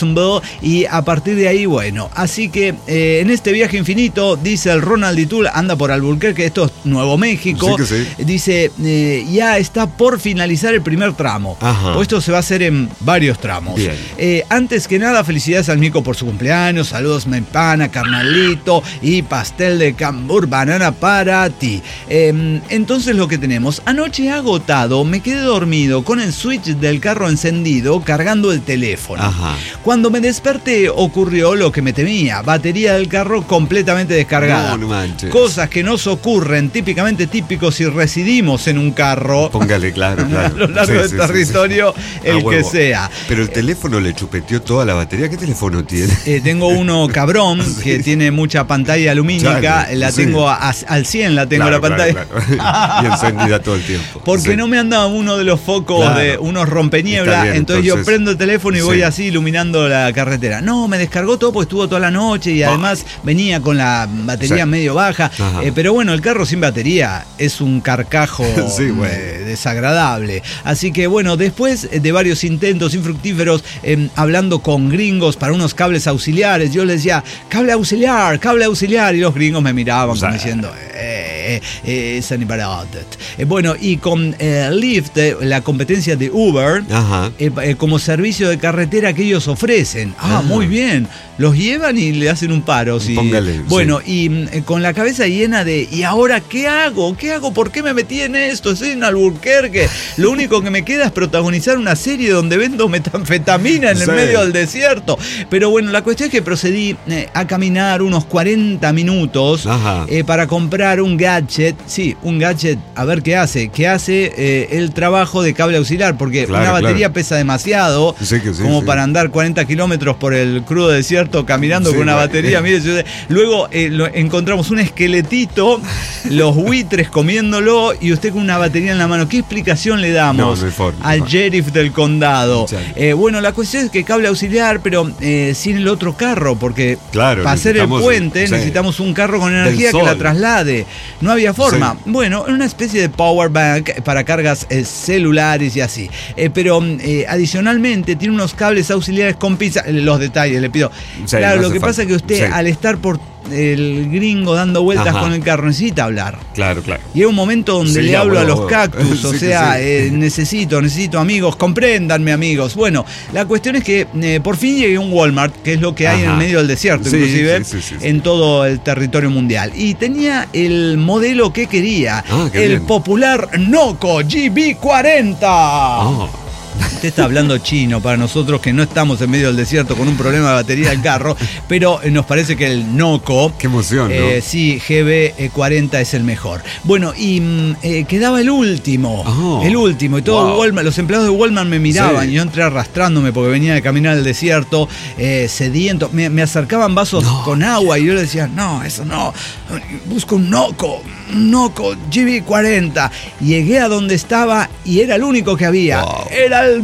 y a partir de ahí, bueno, así que eh, en este viaje infinito, dice el Ronald Tool, anda por Albuquerque, esto es Nuevo México, Sí que sí. dice, eh, ya está por finalizar el primer tramo. Ajá. O esto se va a hacer en varios tramos. Bien. Eh, antes que nada, felicidades al Mico por su cumpleaños, saludos mempana, carnalito y pastel de cambur banana para ti. Eh, entonces lo que tenemos, anoche agotado, me quedé dormido con el switch del carro encendido, cargando el teléfono. Ajá. Cuando me desperté ocurrió lo que me temía, batería del carro completamente descargada. No, no manches. Cosas que nos ocurren, típicamente típicos si residimos en un carro. Póngale, claro, claro. A lo largo Sí, del sí, sí, territorio, sí. el A que huevo. sea. Pero el teléfono le chupeteó toda la batería. ¿Qué teléfono tiene? Eh, tengo uno cabrón que tiene mucha pantalla lumínica, Claro, la sí. tengo a- al cien, la tengo Claro, la pantalla. claro, claro. Y encendida todo el tiempo. Porque Sí. no me anda uno de los focos Claro. de unos rompeniebla, Está bien, entonces, yo entonces, prendo el teléfono y voy sí. así iluminando la carretera. No, me descargó todo porque estuvo toda la noche y además venía con la batería Sí. medio baja. Ajá. Eh, pero bueno, el carro sin batería es un carcajo Sí, bueno. eh, desagradable. Así que bueno, después de varios intentos infructíferos, eh, hablando con gringos para unos cables auxiliares, yo les decía, cable auxiliar, cable auxiliar, y los gringos me miraban O sea, como diciendo, eh, eh, es anibaratet. Eh, bueno, y con eh, Lyft, eh, la competencia de Uber, Ajá. eh, eh, como servicio de carretera que ellos ofrecen. Ah, Ah. muy bien. Los llevan y le hacen un paro. Sí. Póngale, Bueno, sí. y mm, eh, con la cabeza llena de, ¿y ahora qué hago? ¿Qué hago? ¿Por qué me metí en esto? Estoy en Albuquerque. Lo único que me queda es protagonizar una serie donde vendo metanfetamina en el Sí. medio del desierto. Pero bueno, la cuestión es que procedí eh, a caminar unos cuarenta minutos Ajá. eh, para comprar un gadget. Sí, un gadget, a ver qué hace. Que hace eh, el trabajo de cable auxiliar, porque Claro, una batería claro. pesa demasiado Sí que sí, como sí. para andar cuarenta kilómetros por el crudo desierto caminando Sí, con una bueno. batería. Mire, yo- luego eh, lo- encontramos un esqueletito, los buitres comiéndolo y usted con una batería en la mano. ¿Qué explicación le damos No, no hay forma. al sheriff del condado? Exacto. Eh, bueno, la cuestión es que cable auxiliar, pero eh, sin el otro carro, porque Claro, para hacer el necesitamos- puente sí. necesitamos un carro con Del energía que la sol. traslade. No había forma. Sí. Bueno, una especie de power bank para cargas eh, celulares y así. Eh, pero eh, adicionalmente tiene unos cables auxiliares con pinza. eh, Los detalles, le pido. Sí, claro, no lo hace que falta. pasa es que usted, Sí. al estar por el gringo dando vueltas Ajá. con el carro, necesita hablar. Claro, claro. Y hay un momento donde Sí, le ya, hablo a huevo, los huevo. cactus, o Sí que sea, sí. eh, necesito, necesito amigos, compréndanme amigos. Bueno, la cuestión es que eh, por fin llegué a un Walmart, que es lo que hay en Ajá. el medio del desierto, Sí, inclusive, sí, sí, sí, sí. en todo el territorio mundial. Y tenía el modelo que quería, Ah, qué el bien. popular Noco G B cuarenta. Ah. Usted está hablando chino para nosotros que no estamos en medio del desierto con un problema de batería del carro, pero eh, nos parece que el Noco, Qué emoción, ¿no? eh, sí, G B cuarenta es el mejor. Bueno, y mm, eh, quedaba el último, Oh, el último, y todo wow. Walmart, los empleados de Walmart me miraban, Sí. y yo entré arrastrándome porque venía de caminar el desierto, eh, sediento, me, me acercaban vasos No. con agua y yo le decía, no, eso no, busco un Noco, un Noco G B cuarenta. Llegué a donde estaba y era el único que había, Wow. era el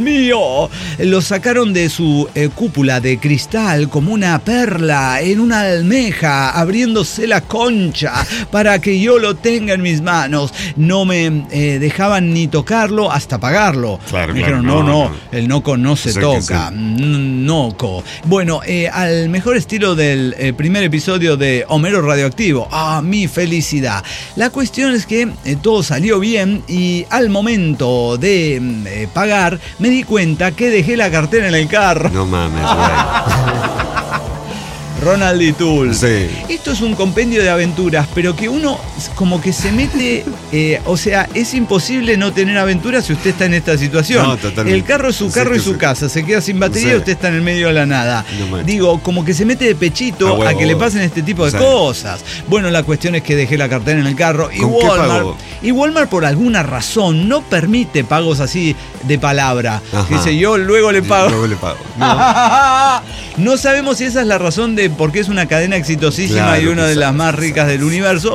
mío! Lo sacaron de su eh, cúpula de cristal como una perla en una almeja, abriéndose la concha para que yo lo tenga en mis manos. No me eh, dejaban ni tocarlo hasta pagarlo. Claro, me claro, dijeron, no, no, no, no, el noco no se sé toca. que sí. Noco. Bueno, eh, al mejor estilo del eh, primer episodio de Homero Radioactivo. ¡Ah, mi felicidad! La cuestión es que eh, todo salió bien y al momento de eh, pagar me di cuenta que dejé la cartera en el carro. No mames, güey. Ronald y Tool. Sí. Esto es un compendio de aventuras, pero que uno como que se mete, eh, o sea, es imposible no tener aventuras si usted está en esta situación. No, totalmente. El carro es su Sí, carro que y su sí. casa, se queda sin batería Sí. y usted está en el medio de la nada. No manches. Digo, como que se mete de pechito A huevo, a que le huevo. pasen este tipo de Sí. cosas. Bueno, la cuestión es que dejé la cartera en el carro y ¿Con qué Walmart, pagó? y Walmart por alguna razón no permite pagos así de palabra. Ajá. Que dice, yo luego le pago. Luego le pago. No. No sabemos si esa es la razón de por qué es una cadena exitosísima Claro, y una de quizás, las más ricas del universo.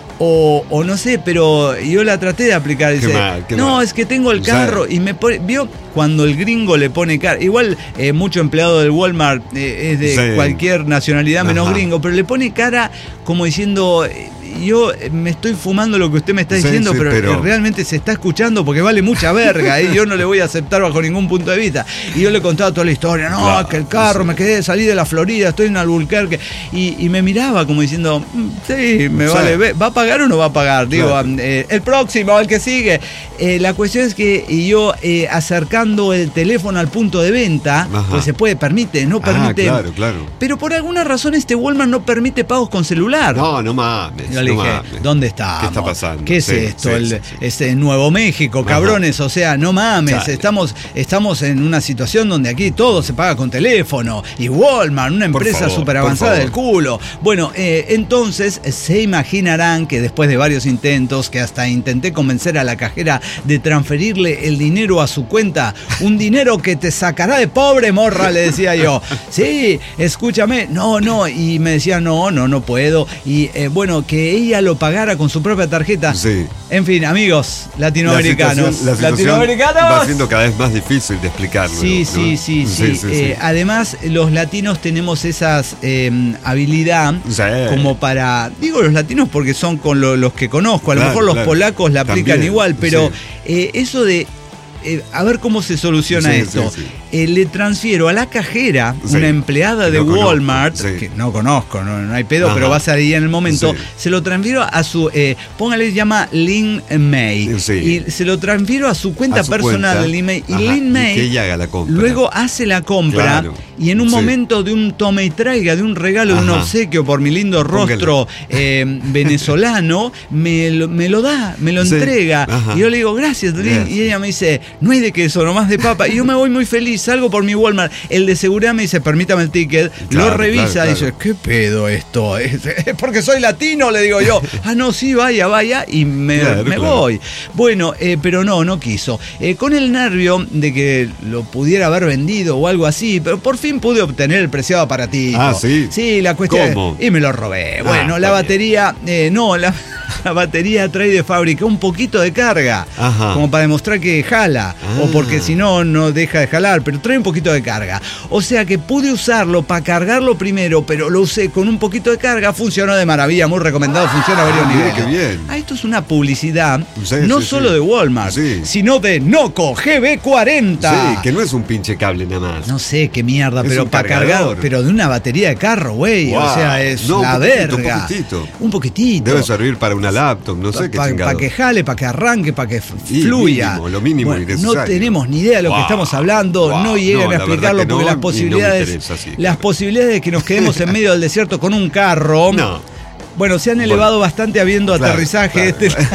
O, o no sé, pero yo la traté de aplicar. Dice, mal, qué no, mal. es que tengo el O sea, carro y me pone, vio cuando el gringo le pone cara. Igual eh, mucho empleado del Walmart eh, es de Sí. cualquier nacionalidad menos Ajá. gringo, pero le pone cara como diciendo, eh, yo eh, me estoy fumando lo que usted me está Sí, diciendo, sí, pero, pero- eh, realmente se está escuchando porque vale mucha verga y yo no le voy a aceptar bajo ningún punto de vista. Y yo le contaba toda la historia, no, Claro, que el carro, sí. me quedé, salí de la Florida, estoy en Albuquerque. Y, y me miraba como diciendo, "Mm, sí, me Sí. vale, ve- ¿va a pagar o no va a pagar? Digo, Claro. eh, el próximo, el que sigue. Eh, la cuestión es que yo eh, acercando el teléfono al punto de venta, Ajá. pues se puede, permite, no Ah, permite. claro, claro. Pero por alguna razón este Walmart no permite pagos con celular. No, no mames. Yo le no dije, mames. ¿dónde estamos? ¿Qué está pasando? ¿Qué es Sí, esto? sí, El- sí, sí. Este Nuevo México, Ajá. cabrones, o sea, no mames, Chale. estamos, estamos en una situación donde aquí todo se paga con teléfono. Y Walmart, una Por empresa favor, súper por avanzada favor. del culo. Bueno, eh, entonces se imaginarán que después de varios intentos, que hasta intenté convencer a la cajera de transferirle el dinero a su cuenta, un dinero que te sacará de pobre, morra, le decía yo. Sí, escúchame, no, no, y me decía, no, no, no puedo. Y eh, bueno, que ella lo pagara con su propia tarjeta. Sí. En fin, amigos latinoamericanos. La situación, la situación latinoamericanos. va siendo cada vez más difícil de explicarlo. Sí, ¿no? sí, sí, sí. Eh, además, los latinos tenemos esas eh, habilidad Sí. como para, digo los latinos porque son con lo- los que conozco, a lo Claro, mejor los claro. polacos la aplican También, igual, pero sí. eh, eso de eh, a ver cómo se soluciona Sí, esto. sí, sí. Eh, le transfiero a la cajera, Sí, una empleada que de no conozco, Walmart, sí. que no conozco, no, no hay pedo, Ajá. pero va a salir en el momento, Sí. se lo transfiero a su, eh, póngale, llama Lynn May, Sí. y se lo transfiero a su cuenta A su personal cuenta. de Lynn May, y Ajá, Lynn y May que ella haga la compra. luego hace la compra, Claro. y en un Sí. momento de un tome y traiga, de un regalo, de un Ajá. obsequio por mi lindo rostro eh, venezolano, me lo, me lo da, me lo Sí. entrega. Ajá. Y yo le digo, gracias, Lynn. Gracias. Y ella me dice, no hay de queso, nomás de papa. Y yo me voy muy feliz, salgo por mi Walmart. El de seguridad me dice, permítame el ticket. Claro, lo revisa claro, y dice, claro. ¿qué pedo esto? Es, es porque soy latino, le digo yo. Ah, no, sí, vaya, vaya. Y me, Claro, me claro. voy. Bueno, eh, pero no, no quiso. Eh, con el nervio de que lo pudiera haber vendido o algo así, pero por fin pude obtener el preciado aparatito. Ah, ¿sí? Sí, la cuestión. ¿Cómo? Y me lo robé. Ah, Bueno, está la bien. batería, eh, no, la, la batería trae de fábrica un poquito de carga. Ajá. Como para demostrar que jala. Ah. O porque si no, no deja de jalar. Pero trae un poquito de carga. O sea que pude usarlo para cargarlo primero, pero lo usé con un poquito de carga. Funcionó de maravilla. Muy recomendado. Funciona a varios mire niveles. qué bien. Ah, esto es una publicidad. Sí, no sí, solo sí. de Walmart, Sí. sino de Noco G B cuarenta. Sí, que no es un pinche cable nada más. No sé qué mierda, Es pero un para cargar, cargador. pero de una batería de carro, güey. O Wow. sea, es No, un la poquitito, un verga. poquitito. Un poquitito. Debe servir para una laptop, no sé qué Para chingado. que jale, para que arranque, para que f- Y fluya. mínimo, lo mínimo y no necesario. tenemos ni idea de lo que Wow, estamos hablando, wow. no llegan No, a la verdad explicarlo que no, porque y las no me posibilidades, interesa, sí, las claro. posibilidades de que nos quedemos en medio del desierto con un carro. No. Bueno, se han Bueno. elevado bastante habiendo Claro, aterrizaje. claro. Este...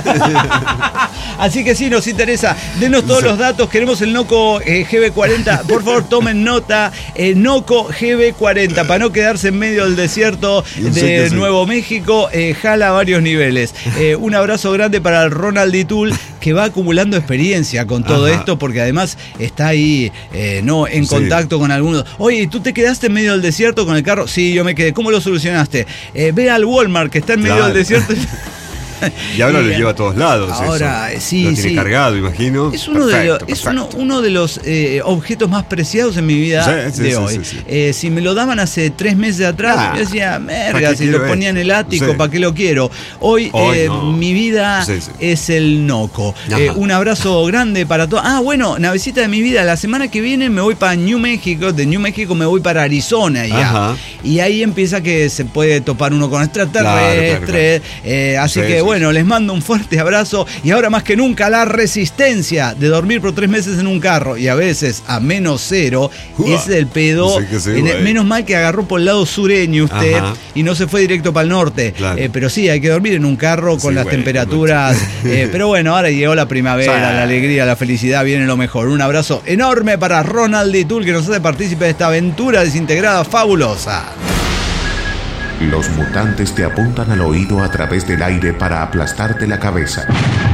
Así que sí, nos interesa. Denos todos Sí. los datos. Queremos el Noco eh, G B cuarenta. Por favor, tomen nota. Eh, Noco G B cuarenta. Para no quedarse en medio del desierto Yo sé de que sí. Nuevo México. Eh, jala a varios niveles. Eh, un abrazo grande para el Ronald y Tool, que va acumulando experiencia con todo Ajá. esto, porque además está ahí eh, no en Sí. contacto con algunos. Oye, ¿tú te quedaste en medio del desierto con el carro? Sí, yo me quedé. ¿Cómo lo solucionaste? Eh, ve al Walmart que está en medio Claro. del desierto. Y ahora y, lo lleva a todos lados. Ahora, eso. sí, Lo tiene sí. cargado, imagino. Es uno perfecto, de, lo, es perfecto. uno, uno de los eh, objetos más preciados en mi vida Sí, sí, de sí, hoy. sí, sí. Eh, si me lo daban hace tres meses atrás, Ah, yo decía, ¿para merga, qué si lo quiero ponía en el ático, Sí. ¿para qué lo quiero? Hoy, Hoy eh, no. mi vida Sí, sí. es el Noco. Eh, un abrazo grande para todos. Ah, bueno, navecita de mi vida. La semana que viene me voy para New México. De New México me voy para Arizona ya. Ajá. Y ahí empieza que se puede topar uno con extraterrestres. Claro, claro, claro. Eh, así Sí, que sí, bueno, les mando un fuerte abrazo. Y ahora más que nunca la resistencia de dormir por tres meses en un carro y a veces a menos cero. Uah. Es el pedo. Sí que sí, En el- güey. menos mal que agarró por el lado sureño usted. Ajá. Y no se fue directo para el norte. Claro. Eh, pero sí, hay que dormir en un carro con Sí, las güey, temperaturas. eh, pero bueno, ahora llegó la primavera, Sí. la alegría, la felicidad, viene lo mejor. Un abrazo enorme para Ronald Ditul, que nos hace partícipe de esta aventura desintegrada fabulosa. Los mutantes te apuntan al oído a través del aire para aplastarte la cabeza.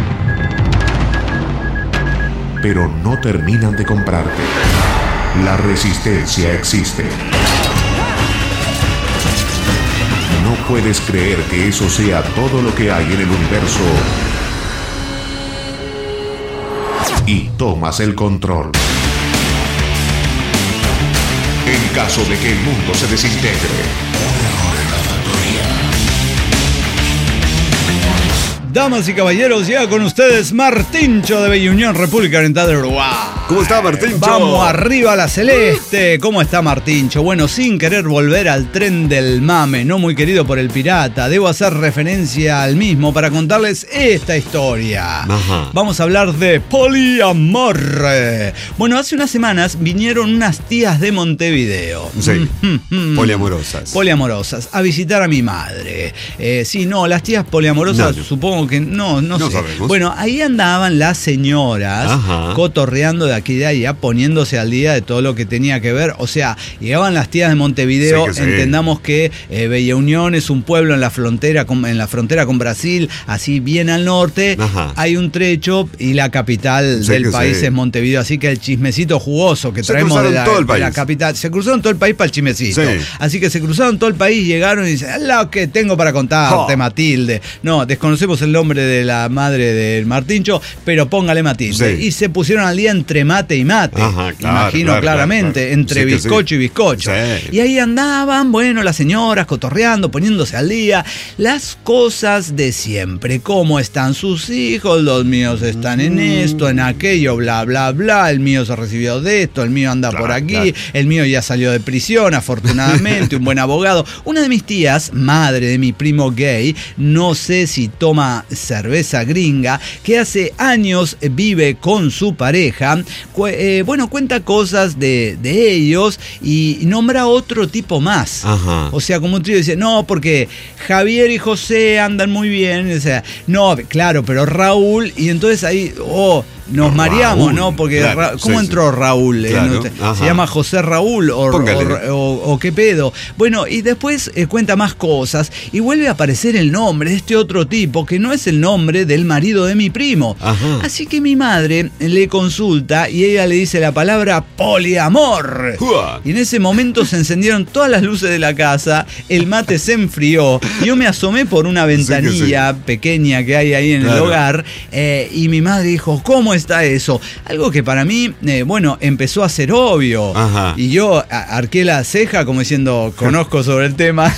Pero no terminan de comprarte. La resistencia existe. No puedes creer que eso sea todo lo que hay en el universo. Y tomas el control. En caso de que el mundo se desintegre. Damas y caballeros, llega con ustedes Martincho de Bella Unión, República Oriental del Uruguay. ¿Cómo está, Martincho? Vamos arriba a la celeste. ¿Cómo está, Martincho? Bueno, sin querer volver al tren del mame, no muy querido por el pirata, debo hacer referencia al mismo para contarles esta historia. Ajá. Vamos a hablar de poliamor. Bueno, hace unas semanas vinieron unas tías de Montevideo. Sí. Mm. Poliamorosas. Poliamorosas, a visitar a mi madre. Eh, sí, no, las tías poliamorosas, No. supongo que no, no, No sé. sabemos. Bueno, ahí andaban las señoras Ajá. cotorreando de aquí y de allá, poniéndose al día de todo lo que tenía que ver. O sea, llegaban las tías de Montevideo, Sí que sí. entendamos que eh, Bella Unión es un pueblo en la frontera con, en la frontera con Brasil, así bien al norte. Ajá. Hay un trecho y la capital Sí del que país sí. es Montevideo, así que el chismecito jugoso que Se traemos de cruzaron la, todo el de la país. capital, se cruzaron todo el país para el chismecito. Sí. Así que se cruzaron todo el país, llegaron y dicen, lo que tengo para contarte, Oh. Matilde. No, desconocemos el nombre de la madre del Martincho, pero póngale Matilde. Sí. Y se pusieron al día entre mate y mate. Ajá, claro, Imagino claro, claramente, claro, claro. entre Sí que bizcocho sí. y bizcocho. Sí. Y ahí andaban, bueno, las señoras cotorreando, poniéndose al día, las cosas de siempre. ¿Cómo están sus hijos? Los míos están en esto, en aquello, bla, bla, bla. El mío se recibió de esto, el mío anda Claro, por aquí, claro. el mío ya salió de prisión, afortunadamente, un buen abogado. Una de mis tías, madre de mi primo gay, no sé si toma cerveza gringa, que hace años vive con su pareja, cu- eh, bueno, cuenta cosas de, de ellos y nombra otro tipo más. Ajá. O sea, como un tío dice, no, porque Javier y José andan muy bien. O sea, no, claro, pero Raúl, y entonces ahí, oh, nos No, mareamos, Raúl, ¿no? Porque, claro, Ra- ¿cómo sí, entró sí. Raúl? Eh, Claro, no sé, ajá. ¿se llama José Raúl o, Póngale. o, o- o qué pedo? Bueno, y después eh, cuenta más cosas y vuelve a aparecer el nombre de este otro tipo que no es el nombre del marido de mi primo. Ajá. Así que mi madre le consulta y ella le dice la palabra poliamor. Uah. Y en ese momento se encendieron todas las luces de la casa, el mate se enfrió, yo me asomé por una ventanilla pequeña que hay ahí en Claro. el hogar eh, y mi madre dijo, ¿cómo está eso? Algo que para mí, eh, bueno, empezó a ser obvio. Ajá. Y yo a- arqué la ceja como diciendo, conozco sobre el tema.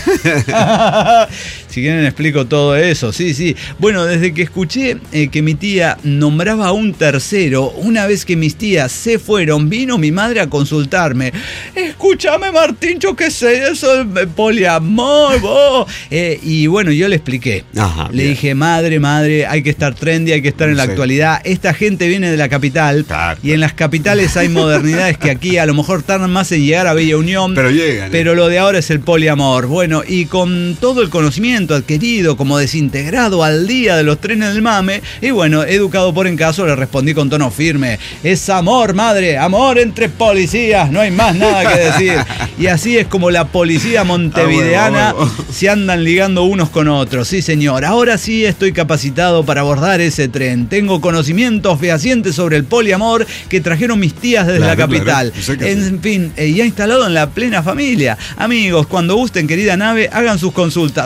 Si quieren explico todo eso, sí, sí. Bueno, desde que escuché eh, que mi tía nombraba a un tercero, una vez que mis tías se fueron, vino mi madre a consultarme. Escúchame, Martincho, ¿qué es eso? Eh, Poliamor, vos. Eh, y bueno, yo le expliqué. Ajá, le bien. dije, madre, madre, hay que estar trendy, hay que estar en la Sí. actualidad. Esta gente viene de la capital Claro. y en las capitales hay modernidades que aquí a lo mejor tardan más en llegar a Bella Unión. Pero llegan, ¿eh? Pero lo de ahora es el poliamor. Bueno, y con todo el conocimiento adquirido como desintegrado al día de los trenes del mame, y bueno, educado por encaso, le respondí con tono firme: es amor, madre, amor entre policías, no hay más nada que decir. Y así es como la policía montevideana Ah, bueno, bueno. se andan ligando unos con otros. Sí, señor, ahora sí estoy capacitado para abordar ese tren. Tengo conocimientos fehacientes sobre el poliamor que trajeron mis tías desde Claro, la capital. claro. Sé que En sí. fin, eh, ya instalado en la plena familia. Amigos, cuando gusten, querida nave, hagan sus consultas. ¡Guau!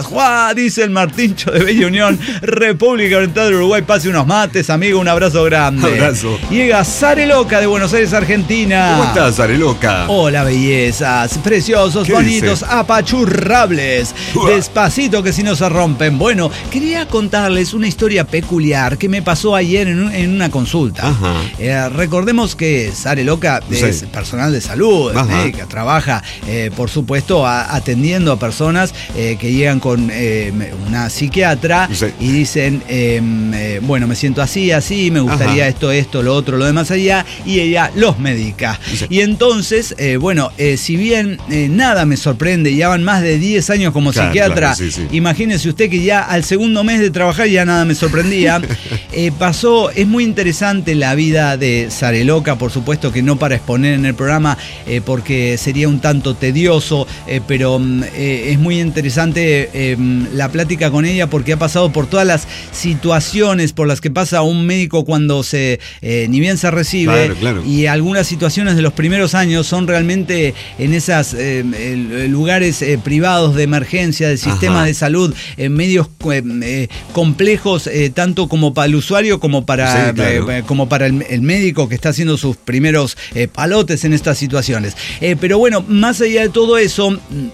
¡Hola! Dice el Martincho de Bella Unión, República Oriental del Uruguay. Pase unos mates, amigo, un abrazo grande. Abrazo. Llega Zareloca de Buenos Aires, Argentina. ¿Cómo estás, Zareloca? Hola, bellezas, preciosos, bonitos, dice? Apachurrables. Uah. Despacito que si no se rompen. Bueno, quería contarles una historia peculiar que me pasó ayer en, un, en una consulta. Eh, recordemos que Zareloca es sí. personal de salud, eh, que trabaja, eh, por supuesto, a, atendiendo a personas eh, que llegan con eh, una psiquiatra sí. y dicen, eh, eh, bueno, me siento así, así, me gustaría Ajá. esto, esto, lo otro, lo demás allá, y ella los medica. Sí. Y entonces, eh, bueno, eh, si bien eh, nada me sorprende, ya van más de diez años como claro, psiquiatra, claro, sí, sí. imagínese usted que ya al segundo mes de trabajar ya nada me sorprendía. eh, pasó, es muy interesante la vida de Zareloca, por supuesto que no para exponer en el programa, eh, porque sería un tanto tedioso, eh, pero eh, es muy interesante eh, la plática con ella porque ha pasado por todas las situaciones por las que pasa un médico cuando se, eh, ni bien se recibe, claro, claro. y algunas situaciones de los primeros años son realmente en esos eh, lugares eh, privados de emergencia del sistema Ajá. de salud, en eh, medios eh, eh, complejos, eh, tanto como para el usuario como para, sí, claro. eh, como para el, el médico que está haciendo sus primeros eh, palotes en estas situaciones. Eh, pero bueno, más allá de todo eso,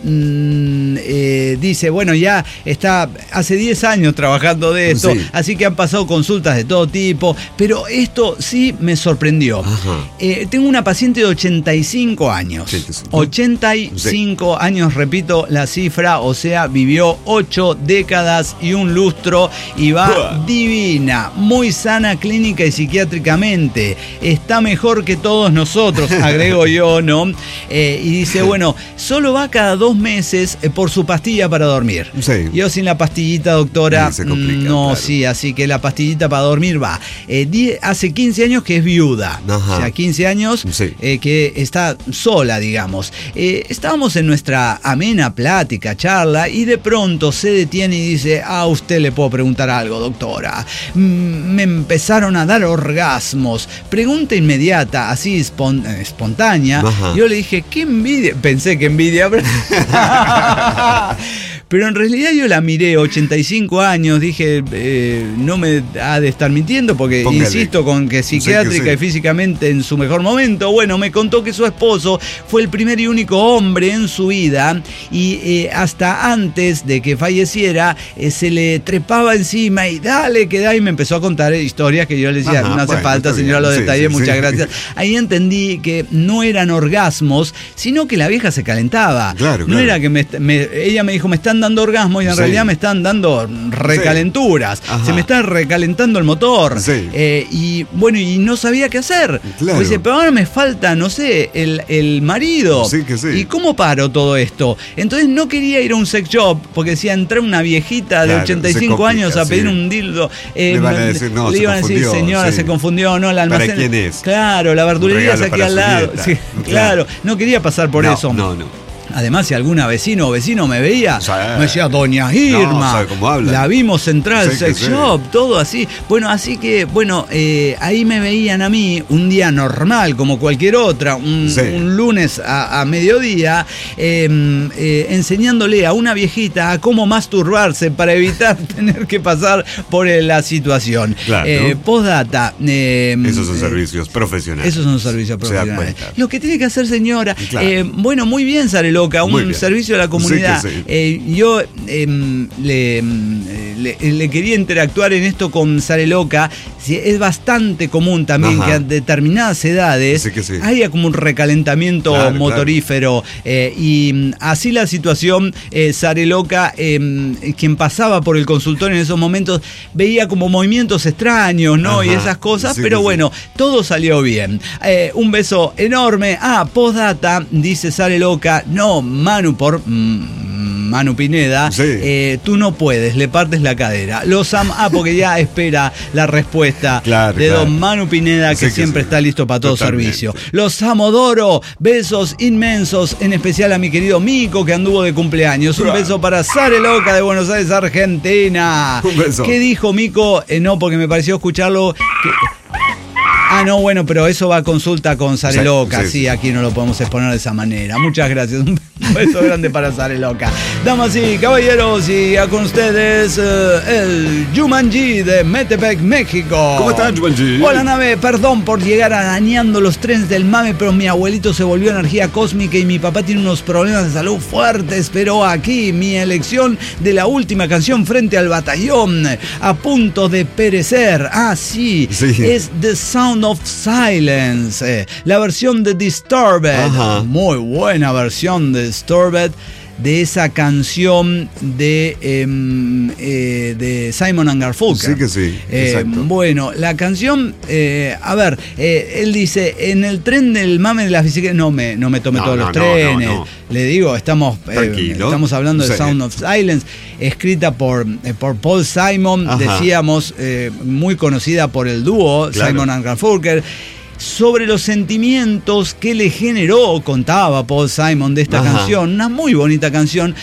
mmm, eh, dice, bueno, ya está hace diez años trabajando de esto, sí. así que han pasado consultas de todo tipo, pero esto sí me sorprendió. Eh, tengo una paciente de ochenta y cinco años. ochenta y cinco sí. años, repito la cifra, o sea, vivió ocho décadas y un lustro y va uh. divina, muy sana clínica y psiquiátricamente. Está mejor que todos nosotros, agrego yo, ¿no? Eh, y dice, bueno, solo va cada dos meses eh, por su pastilla para dormir. Sí. Yo sin la pastillita, doctora, sí, complica, no, claro. sí, así que la pastillita para dormir va. Eh, die, hace quince años que es viuda, Ajá. o sea, quince años sí. eh, que está sola, digamos. Eh, estábamos en nuestra amena plática, charla, y de pronto se detiene y dice, a usted le puedo preguntar algo, doctora. Mm, me empezaron a dar orgasmos. Pregunta inmediata, así espon- espontánea. Ajá. Yo le dije, qué envidia. Pensé que envidia. Pero en realidad yo la miré, ochenta y cinco años, dije, eh, no me ha de estar mintiendo porque Póngale. insisto con que psiquiátrica sí que sí. y físicamente en su mejor momento. Bueno, me contó que su esposo fue el primer y único hombre en su vida y eh, hasta antes de que falleciera eh, se le trepaba encima y dale que da, y me empezó a contar historias que yo le decía, Ajá, no hace bueno, falta señora, los sí, detalles, sí, muchas sí. gracias. Ahí entendí que no eran orgasmos, sino que la vieja se calentaba. Claro, no claro. era que me, me, ella me dijo, me están dando orgasmos y en sí. realidad me están dando recalenturas, sí. se me está recalentando el motor sí. eh, y bueno, y no sabía qué hacer. Claro. Dice, pero ahora me falta, no sé, el, el marido. Sí que sí. ¿Y cómo paro todo esto? Entonces no quería ir a un sex shop porque decía, entrar una viejita claro, de ochenta y cinco complica, años a pedir sí. un dildo. Eh, le van a decir, no, le iban a decir, señora, sí. se confundió, no, la almacén. ¿Para quién es? Claro, la verdulería es aquí al lado. Sí, claro. claro, no quería pasar por no, eso. No, no. Además, si alguna vecino o vecino me veía, o sea, me decía, doña Irma, no, la vimos entrar al sí, sex shop, sí. todo así. Bueno, así que, bueno, eh, ahí me veían a mí un día normal, como cualquier otra, un, sí. un lunes a, a mediodía, eh, eh, enseñándole a una viejita a cómo masturbarse para evitar tener que pasar por la situación. Claro. Eh, postdata. Eh, esos son eh, servicios profesionales. Esos son servicios profesionales. Lo que tiene que hacer, señora, claro. eh, bueno, muy bien, Zareloca, un servicio a la comunidad. Sí sí. eh, yo eh, le, le, le quería interactuar en esto con Zareloca. Es bastante común también Ajá. que a determinadas edades sí sí. haya como un recalentamiento claro, motorífero claro. Eh, y así la situación, eh, Zareloca, eh, quien pasaba por el consultorio en esos momentos, veía como movimientos extraños, ¿no? Ajá. Y esas cosas, sí, pero sí. bueno, todo salió bien. Eh, un beso enorme. Ah, postdata, dice Zareloca, no, Manu por mm, Manu Pineda, sí. eh, tú no puedes, le partes la cadera. Los am ah, porque ya espera la respuesta claro, de claro. don Manu Pineda, que sí, siempre que sí. está listo para todo Totalmente. servicio. Los amodoro, besos inmensos, en especial a mi querido Mico, que anduvo de cumpleaños. Un beso para Zareloca de Buenos Aires, Argentina. Un beso. ¿Qué dijo Mico? Eh, no, porque me pareció escucharlo. Que... Ah, no, bueno, pero eso va a consulta con Zareloca, sí, sí, sí, aquí no lo podemos exponer de esa manera. Muchas gracias. Un beso grande para Zareloca. Damas y caballeros, y ya con ustedes uh, el Jumanji de Metepec, México. ¿Cómo estás, Jumanji? Hola, nave. Perdón por llegar arañando los trenes del mame, pero mi abuelito se volvió energía cósmica y mi papá tiene unos problemas de salud fuertes. Pero aquí mi elección de la última canción frente al batallón, a punto de perecer. Ah, sí, sí. Es The Sound of Silence, eh, la versión de Disturbed. Ajá. Muy buena versión de Disturbed, de esa canción de, eh, eh, de Simon and Garfunkel. Sí que sí, eh, exacto. Bueno, la canción, eh, a ver, eh, él dice, en el tren del mame de las bicicletas, no me, no me tome No, todos no, los no, trenes. no, no. Le digo, estamos, eh, estamos hablando de Sí. Sound of Silence, escrita por, eh, por Paul Simon, Ajá. decíamos, eh, muy conocida por el dúo, Claro. Simon and Garfunkel. Sobre los sentimientos que le generó, contaba Paul Simon de esta Ajá. canción, una muy bonita canción,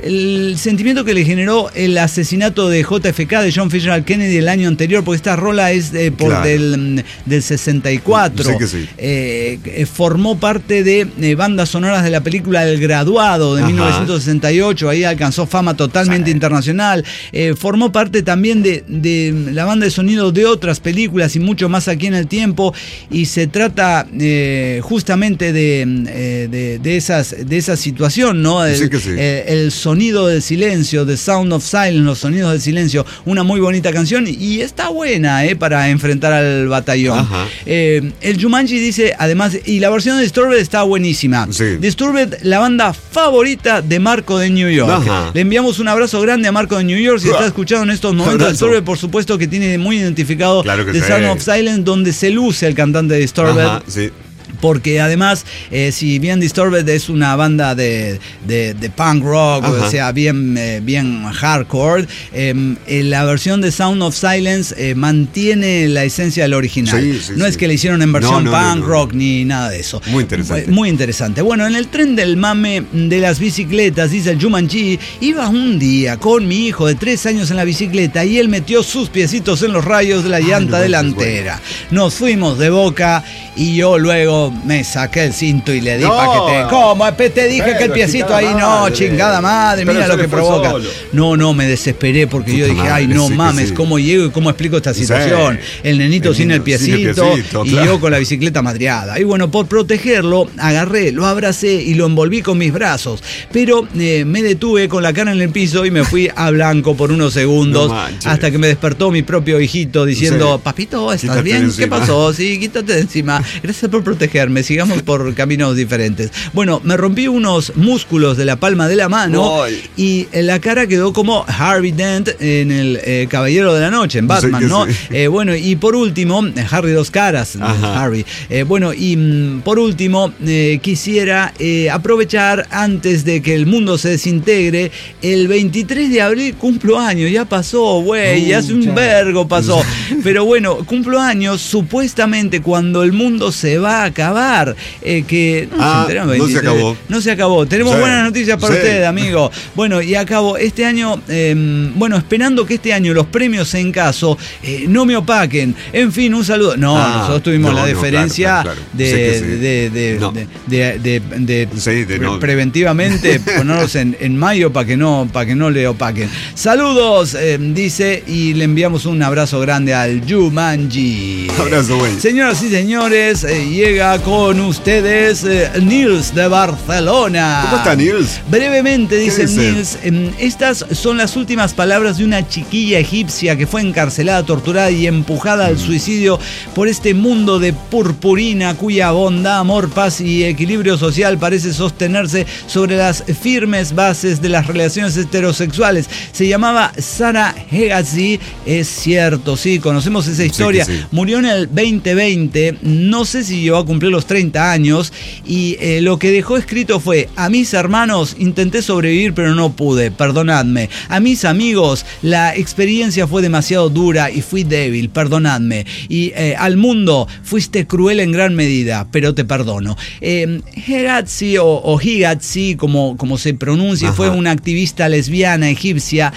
el sentimiento que le generó el asesinato de J F K, de John Fitzgerald Kennedy, el año anterior, porque esta rola es eh, por Claro. del, del sesenta y cuatro. Sí que sí. Eh, eh, formó parte de eh, bandas sonoras de la película El Graduado de Ajá. mil novecientos sesenta y ocho, ahí alcanzó fama totalmente Sí. internacional. Eh, formó parte también de, de la banda de sonido de otras películas y mucho más aquí en el tiempo, y se trata eh, justamente de, eh, de, de, esas, de esa situación, ¿no? El, Sí que sí. eh, el sonido del silencio, The Sound of Silence, los sonidos del silencio, una muy bonita canción y está buena eh, para enfrentar al batallón. Eh, el Jumanji dice, además, y la versión de Disturbed está buenísima. Sí. Disturbed, la banda favorita de Marco de New York. Ajá. Le enviamos un abrazo grande a Marco de New York, si está escuchando en estos momentos. Abrazo. Disturbed, por supuesto, que tiene muy identificado Claro que The sí. Sound of Silence, donde se luce el cantante de Disturbed. Ajá, sí. Porque además, eh, si bien Disturbed es una banda de, de, de punk rock, Ajá. o sea, bien, eh, bien hardcore, eh, eh, la versión de Sound of Silence eh, mantiene la esencia del original. Sí, sí, no sí. es que le hicieron en versión No, no, punk no, no. rock ni nada de eso. Muy interesante. Muy interesante. Bueno, en el tren del mame de las bicicletas, dice el Jumanji, iba un día con mi hijo de tres años en la bicicleta y él metió sus piecitos en los rayos de la llanta no, delantera. Nos fuimos de boca y yo luego me saqué el cinto y le di No. paquete. ¿Cómo? Te dije Pero, que el piecito chingada ahí, no, madre. chingada madre, Pero mira se lo le que fue provoca. solo. No, no, me desesperé porque yo Puta dije, madre, ay, no sí que mames, sí. ¿cómo llego y cómo explico esta situación? Sí. El nenito El sin el niño sin el piecito, piecito, y claro. yo con la bicicleta madreada. Y bueno, por protegerlo, agarré, lo abracé y lo envolví con mis brazos. Pero eh, me detuve con la cara en el piso y me fui a blanco por unos segundos, No manches. hasta que me despertó mi propio hijito diciendo, Sí. papito, ¿estás Quítate de bien? ¿Qué encima. pasó? Sí, quítate de encima. Gracias por protegerme. Sigamos por caminos diferentes. Bueno, me rompí unos músculos de la palma de la mano Ay. y la cara quedó como Harvey Dent en el eh, Caballero de la Noche, en Batman, Sí que ¿no? sí. Eh, bueno, y por último, eh, Harry dos caras, Ajá. Harry. Eh, bueno, y mm, por último, eh, quisiera eh, aprovechar antes de que el mundo se desintegre, el veintitrés de abril cumplo años, ya pasó, güey, ya hace un vergo pasó. Pero bueno, cumplo años supuestamente cuando el mundo se va a acabar. Eh, que no, Ah, se enteraron, no se veintitrés. acabó. No se acabó. Tenemos Sí. buenas noticias para Sí. usted, amigo. Bueno, y acabo este año, eh, bueno, esperando que este año los premios en caso eh, no me opaquen. En fin, un saludo. No, Ah, nosotros tuvimos no, la no, deferencia claro, claro, claro. de, Sé que sí. de, de, No. de, de, de- de Sí, de pre- no. preventivamente ponerlos en, en mayo para que no para que no le opaquen. Saludos, eh, dice, y le enviamos un abrazo grande al Jumanji. Abrazo, güey. Señoras y señores, eh, llega con ustedes eh, Nils de Barcelona. ¿Cómo está, Nils? Brevemente, dice dice? Nils, em, estas son las últimas palabras de una chiquilla egipcia que fue encarcelada, torturada y empujada al suicidio por este mundo de purpurina cuya bondad, amor, paz y equilibrio social parece sostenerse sobre las firmes bases de las relaciones heterosexuales. Se llamaba Sarah Hegazi, es cierto, sí, conocemos esa historia. Sí que sí. Murió en el veinte veinte, no sé si llegó a cumplir los treinta años, y eh, lo que dejó escrito fue: a mis hermanos intenté sobrevivir pero no pude, perdonadme. A mis amigos la experiencia fue demasiado dura y fui débil, perdonadme. Y eh, al mundo fuiste cruel en gran medida, pero te perdono. Eh, Hegazi o, o Higazi, como, como se pronuncia, Ajá. fue una activista lesbiana egipcia.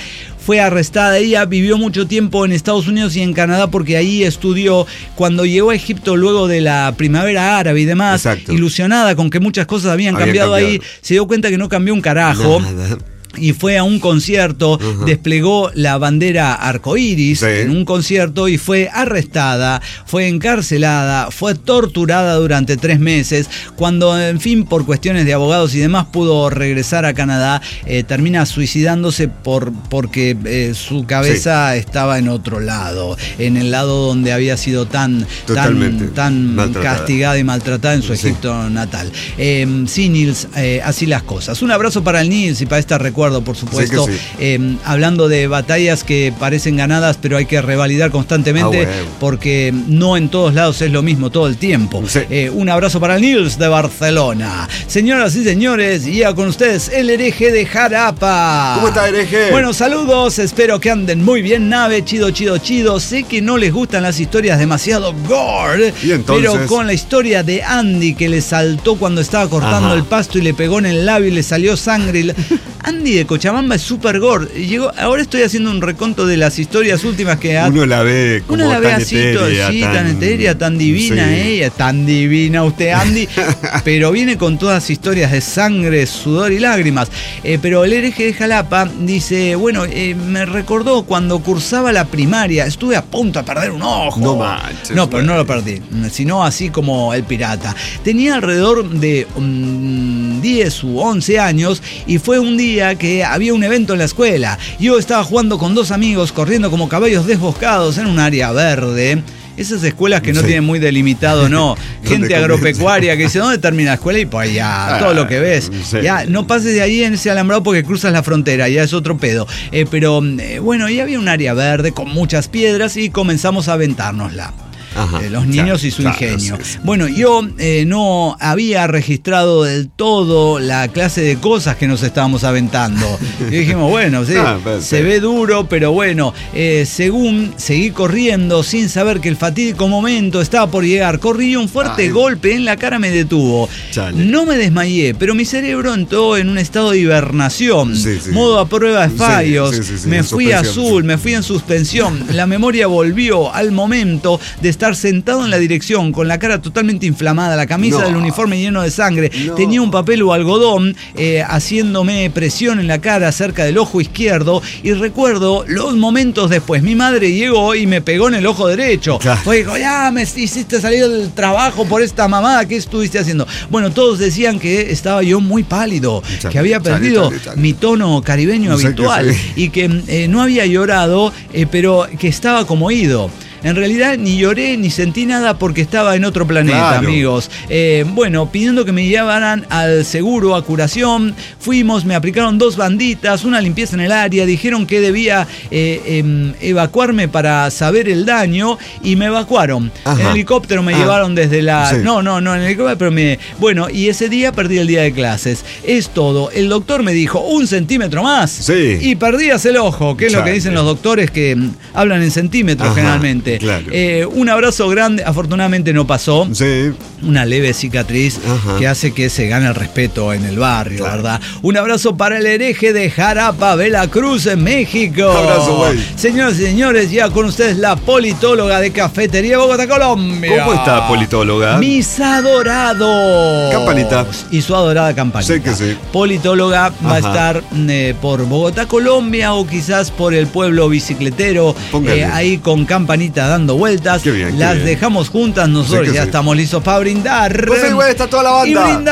fue arrestada. Ella vivió mucho tiempo en Estados Unidos y en Canadá porque ahí estudió. Cuando llegó a Egipto luego de la primavera árabe y demás, Exacto. ilusionada con que muchas cosas habían, Habían cambiado, cambiado ahí, se dio cuenta que no cambió un carajo. Nada. Y fue a un concierto, uh-huh. desplegó la bandera arcoíris sí. en un concierto y fue arrestada, fue encarcelada, fue torturada durante tres meses. Cuando, en fin, por cuestiones de abogados y demás, pudo regresar a Canadá, eh, termina suicidándose por, porque eh, su cabeza sí. estaba en otro lado, en el lado donde había sido tan, tan, tan castigada y maltratada en su sí. Egipto natal. Eh, sí, Nils, eh, así las cosas. Un abrazo para el Nils y para esta recuerda. Por supuesto, sí sí. Eh, hablando de batallas que parecen ganadas, pero hay que revalidar constantemente, ah, bueno. porque no en todos lados es lo mismo todo el tiempo. Sí. Eh, un abrazo para el Nils de Barcelona. Señoras y señores, y ya con ustedes el hereje de Jarapa. ¿Cómo está, hereje? Bueno, saludos, espero que anden muy bien, nave, chido, chido, chido. Sé que no les gustan las historias demasiado gore, ¿Y entonces? Pero con la historia de Andy que le saltó cuando estaba cortando Ajá. el pasto y le pegó en el labio y le salió sangre. Y la... Andy de Cochabamba es super gore. Llegó, ahora estoy haciendo un reconto de las historias últimas que ha... Uno la ve como Uno la ve tan así, etérea, sí, tan, tan etérea, tan divina sí. ella, tan divina usted, Andy. Pero viene con todas historias de sangre, sudor y lágrimas. Eh, pero el hereje de Jalapa dice, bueno, eh, me recordó cuando cursaba la primaria, estuve a punto de perder un ojo. No manches. No, pero no lo perdí, sino así como el pirata. Tenía alrededor de um, diez u once años y fue un día que había un evento en la escuela. Yo estaba jugando con dos amigos, corriendo como caballos desboscados en un área verde. Esas escuelas que no sí. tienen muy delimitado, no. Gente agropecuaria que dice, ¿dónde termina la escuela? Y pues ya, ah, todo lo que ves. Sí. Ya, no pases de ahí en ese alambrado porque cruzas la frontera, ya es otro pedo. Eh, pero eh, bueno, y había un área verde con muchas piedras y comenzamos a aventárnosla. Ajá, eh, los niños claro, y su claro, ingenio. Sí, sí. Bueno, yo eh, no había registrado del todo la clase de cosas que nos estábamos aventando. Y dijimos, bueno, sí, ah, pues, se sí. ve duro, pero bueno, eh, según seguí corriendo sin saber que el fatídico momento estaba por llegar, corrí y un fuerte Ay. golpe en la cara me detuvo. Chale. No me desmayé, pero mi cerebro entró en un estado de hibernación, sí, sí. modo a prueba de fallos. Sí, sí, sí, sí, me fui azul, me fui en suspensión. La memoria volvió al momento de estar sentado en la dirección con la cara totalmente inflamada, la camisa no. del uniforme lleno de sangre, no. tenía un papel o algodón eh, haciéndome presión en la cara cerca del ojo izquierdo y recuerdo los momentos después, mi madre llegó y me pegó en el ojo derecho, claro. Fue, dijo, ya me hiciste salir del trabajo por esta mamada, ¿qué estuviste haciendo? Bueno, todos decían que estaba yo muy pálido, chale, que había perdido chale, chale, chale. mi tono caribeño no habitual sé y que eh, no había llorado, eh, pero que estaba como ido. En realidad ni lloré ni sentí nada porque estaba en otro planeta, claro. amigos. Eh, bueno, pidiendo que me llevaran al seguro, a curación. Fuimos, me aplicaron dos banditas, una limpieza en el área. Dijeron que debía eh, eh, evacuarme para saber el daño y me evacuaron. Ajá. En helicóptero me ah. llevaron desde la... Sí. No, no, no, en helicóptero, pero me... Bueno, y ese día perdí el día de clases. Es todo. El doctor me dijo, un centímetro más. Sí. Y perdías el ojo, que es Chale. lo que dicen los doctores que hablan en centímetros Ajá. generalmente. Claro. Eh, un abrazo grande, afortunadamente no pasó. Sí. Una leve cicatriz Ajá. que hace que se gane el respeto en el barrio, claro. ¿verdad? Un abrazo para el hereje de Jarapa, Veracruz, en México. Un abrazo, güey. Señoras y señores, ya con ustedes la politóloga de Cafetería Bogotá, Colombia. ¿Cómo está, politóloga? Mis adorados. Campanita. Y su adorada campanita. Sé que sí. Politóloga Ajá. va a estar eh, por Bogotá, Colombia, o quizás por el pueblo bicicletero, eh, ahí con campanita dando vueltas. Qué bien, qué Las bien. dejamos juntas, nosotros ya sí. estamos listos para brindar. Pues sí, güey, está toda la banda. Y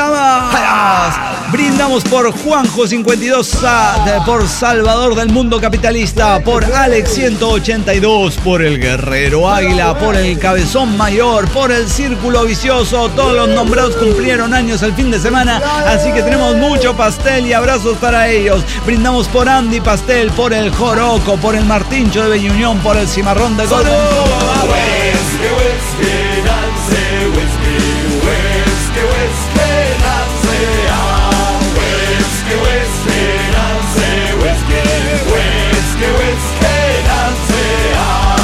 brindamos. Brindamos por Juanjo cincuenta y dos, por Salvador del Mundo Capitalista, por Alex ciento ochenta y dos, por el Guerrero Águila, por el Cabezón Mayor, por el Círculo Vicioso. Todos los nombrados cumplieron años el fin de semana, así que tenemos mucho pastel y abrazos para ellos. Brindamos por Andy Pastel, por el Joroco, por el Martincho de Beñuñón, por el Cimarrón de Golden. Y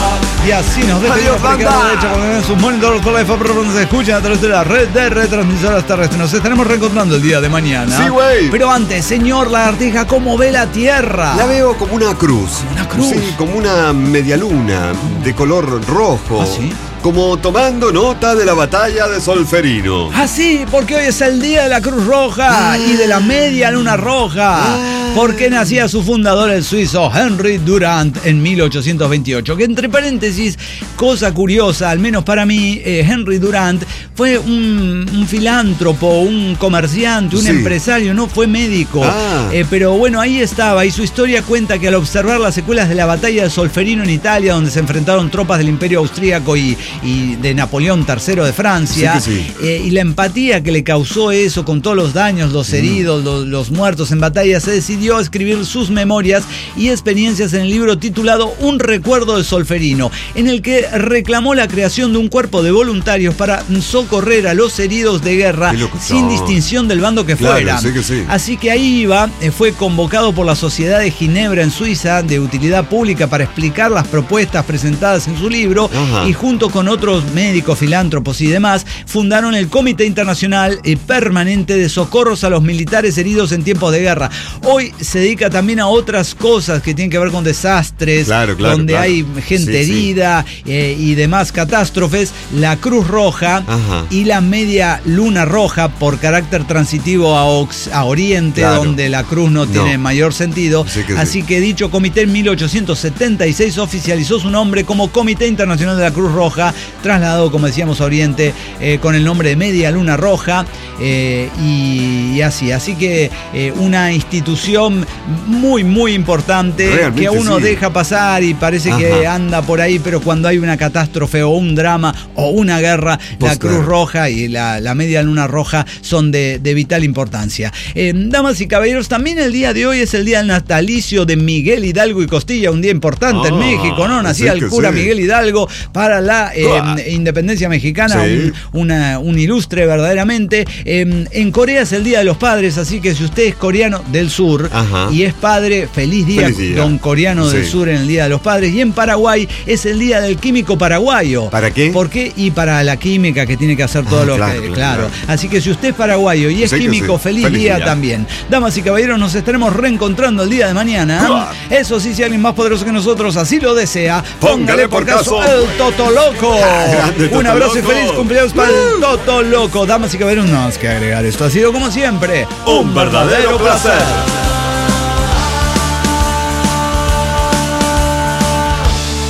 Y así nos despedimos. Adiós, banda. Derecha, porque en sus monitores con la F P R se escuchan a través de la red de retransmisoras terrestres. Nos estaremos reencontrando el día de mañana. Sí, güey. Pero antes, señor Lagartija, ¿cómo ve la Tierra? La veo como una cruz. ¿Una cruz? Sí, como una medialuna de color rojo. ¿Ah, sí? Como tomando nota de la batalla de Solferino. Ah, sí, porque hoy es el día de la Cruz Roja Ah. y de la Media Luna Roja. Ah. Porque nacía su fundador, el suizo Henry Durant, en mil ochocientos veintiocho. Que entre paréntesis, cosa curiosa, al menos para mí, eh, Henry Durant fue un, un filántropo, un comerciante, un Sí. empresario, no fue médico. Ah. Eh, pero bueno, ahí estaba. Y su historia cuenta que al observar las secuelas de la batalla de Solferino en Italia, donde se enfrentaron tropas del Imperio Austríaco y, y de Napoleón tercero de Francia, Sí que sí. eh, y la empatía que le causó eso con todos los daños, los heridos, los, los muertos en batalla, se decidió a escribir sus memorias y experiencias en el libro titulado Un recuerdo de Solferino, en el que reclamó la creación de un cuerpo de voluntarios para socorrer a los heridos de guerra Qué loco sin son. distinción del bando que Claro, fueran. sí que sí. Así que ahí iba, eh, fue convocado por la Sociedad de Ginebra en Suiza de Utilidad Pública para explicar las propuestas presentadas en su libro. Ajá. Y junto con otros médicos, filántropos y demás, fundaron el Comité Internacional eh, Permanente de Socorros a los Militares Heridos en Tiempos de Guerra. Hoy se dedica también a otras cosas que tienen que ver con desastres, Claro, claro, donde claro. hay gente Sí, sí. herida eh, y demás catástrofes. La Cruz Roja Ajá. y la Media Luna Roja, por carácter transitivo a, Ox- a Oriente, Claro. donde la cruz no, No. tiene mayor sentido. Sí que sí. Así que dicho comité en mil ochocientos setenta y seis oficializó su nombre como Comité Internacional de la Cruz Roja, trasladado, como decíamos, a Oriente, eh, con el nombre de Media Luna Roja, eh, y, y así. Así que eh, una institución muy, muy importante. Realmente que a uno sí. deja pasar y parece que Ajá. anda por ahí, pero cuando hay una catástrofe o un drama o una guerra, Pues la Cruz claro. Roja y la, la Media Luna Roja son de, de vital importancia. Eh, damas y caballeros, también el día de hoy es el día del natalicio de Miguel Hidalgo y Costilla, un día importante en Ah, México, ¿no? Nacía sí el que cura sí. Miguel Hidalgo para la eh, Ah. independencia mexicana, Sí. un, una- un ilustre verdaderamente. Eh, en Corea es el Día de los Padres, así que si usted es coreano del sur Ajá. y es padre, feliz día, Feliz día. don coreano del Sí. sur en el Día de los Padres. Y en Paraguay es el Día del Químico Paraguayo. ¿Para qué? ¿Por qué? Y para la química que tiene que hacer todo Ah, lo claro, que... claro, Claro. claro. Así que si usted es paraguayo y es Sí que químico, sí. feliz, Feliz día, día. también. Damas y caballeros, nos estaremos reencontrando el día de mañana. Ah. Eso sí, si alguien más poderoso que nosotros así lo desea, Póngale por caso. el Toto Loco. Grande Un Toto abrazo y Loco. feliz cumpleaños para el Toto Loco. Damas y caballeros, no más que agregar. Esto ha sido como siempre Un verdadero placer.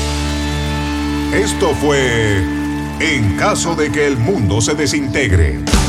Esto fue En caso de que el mundo se desintegre.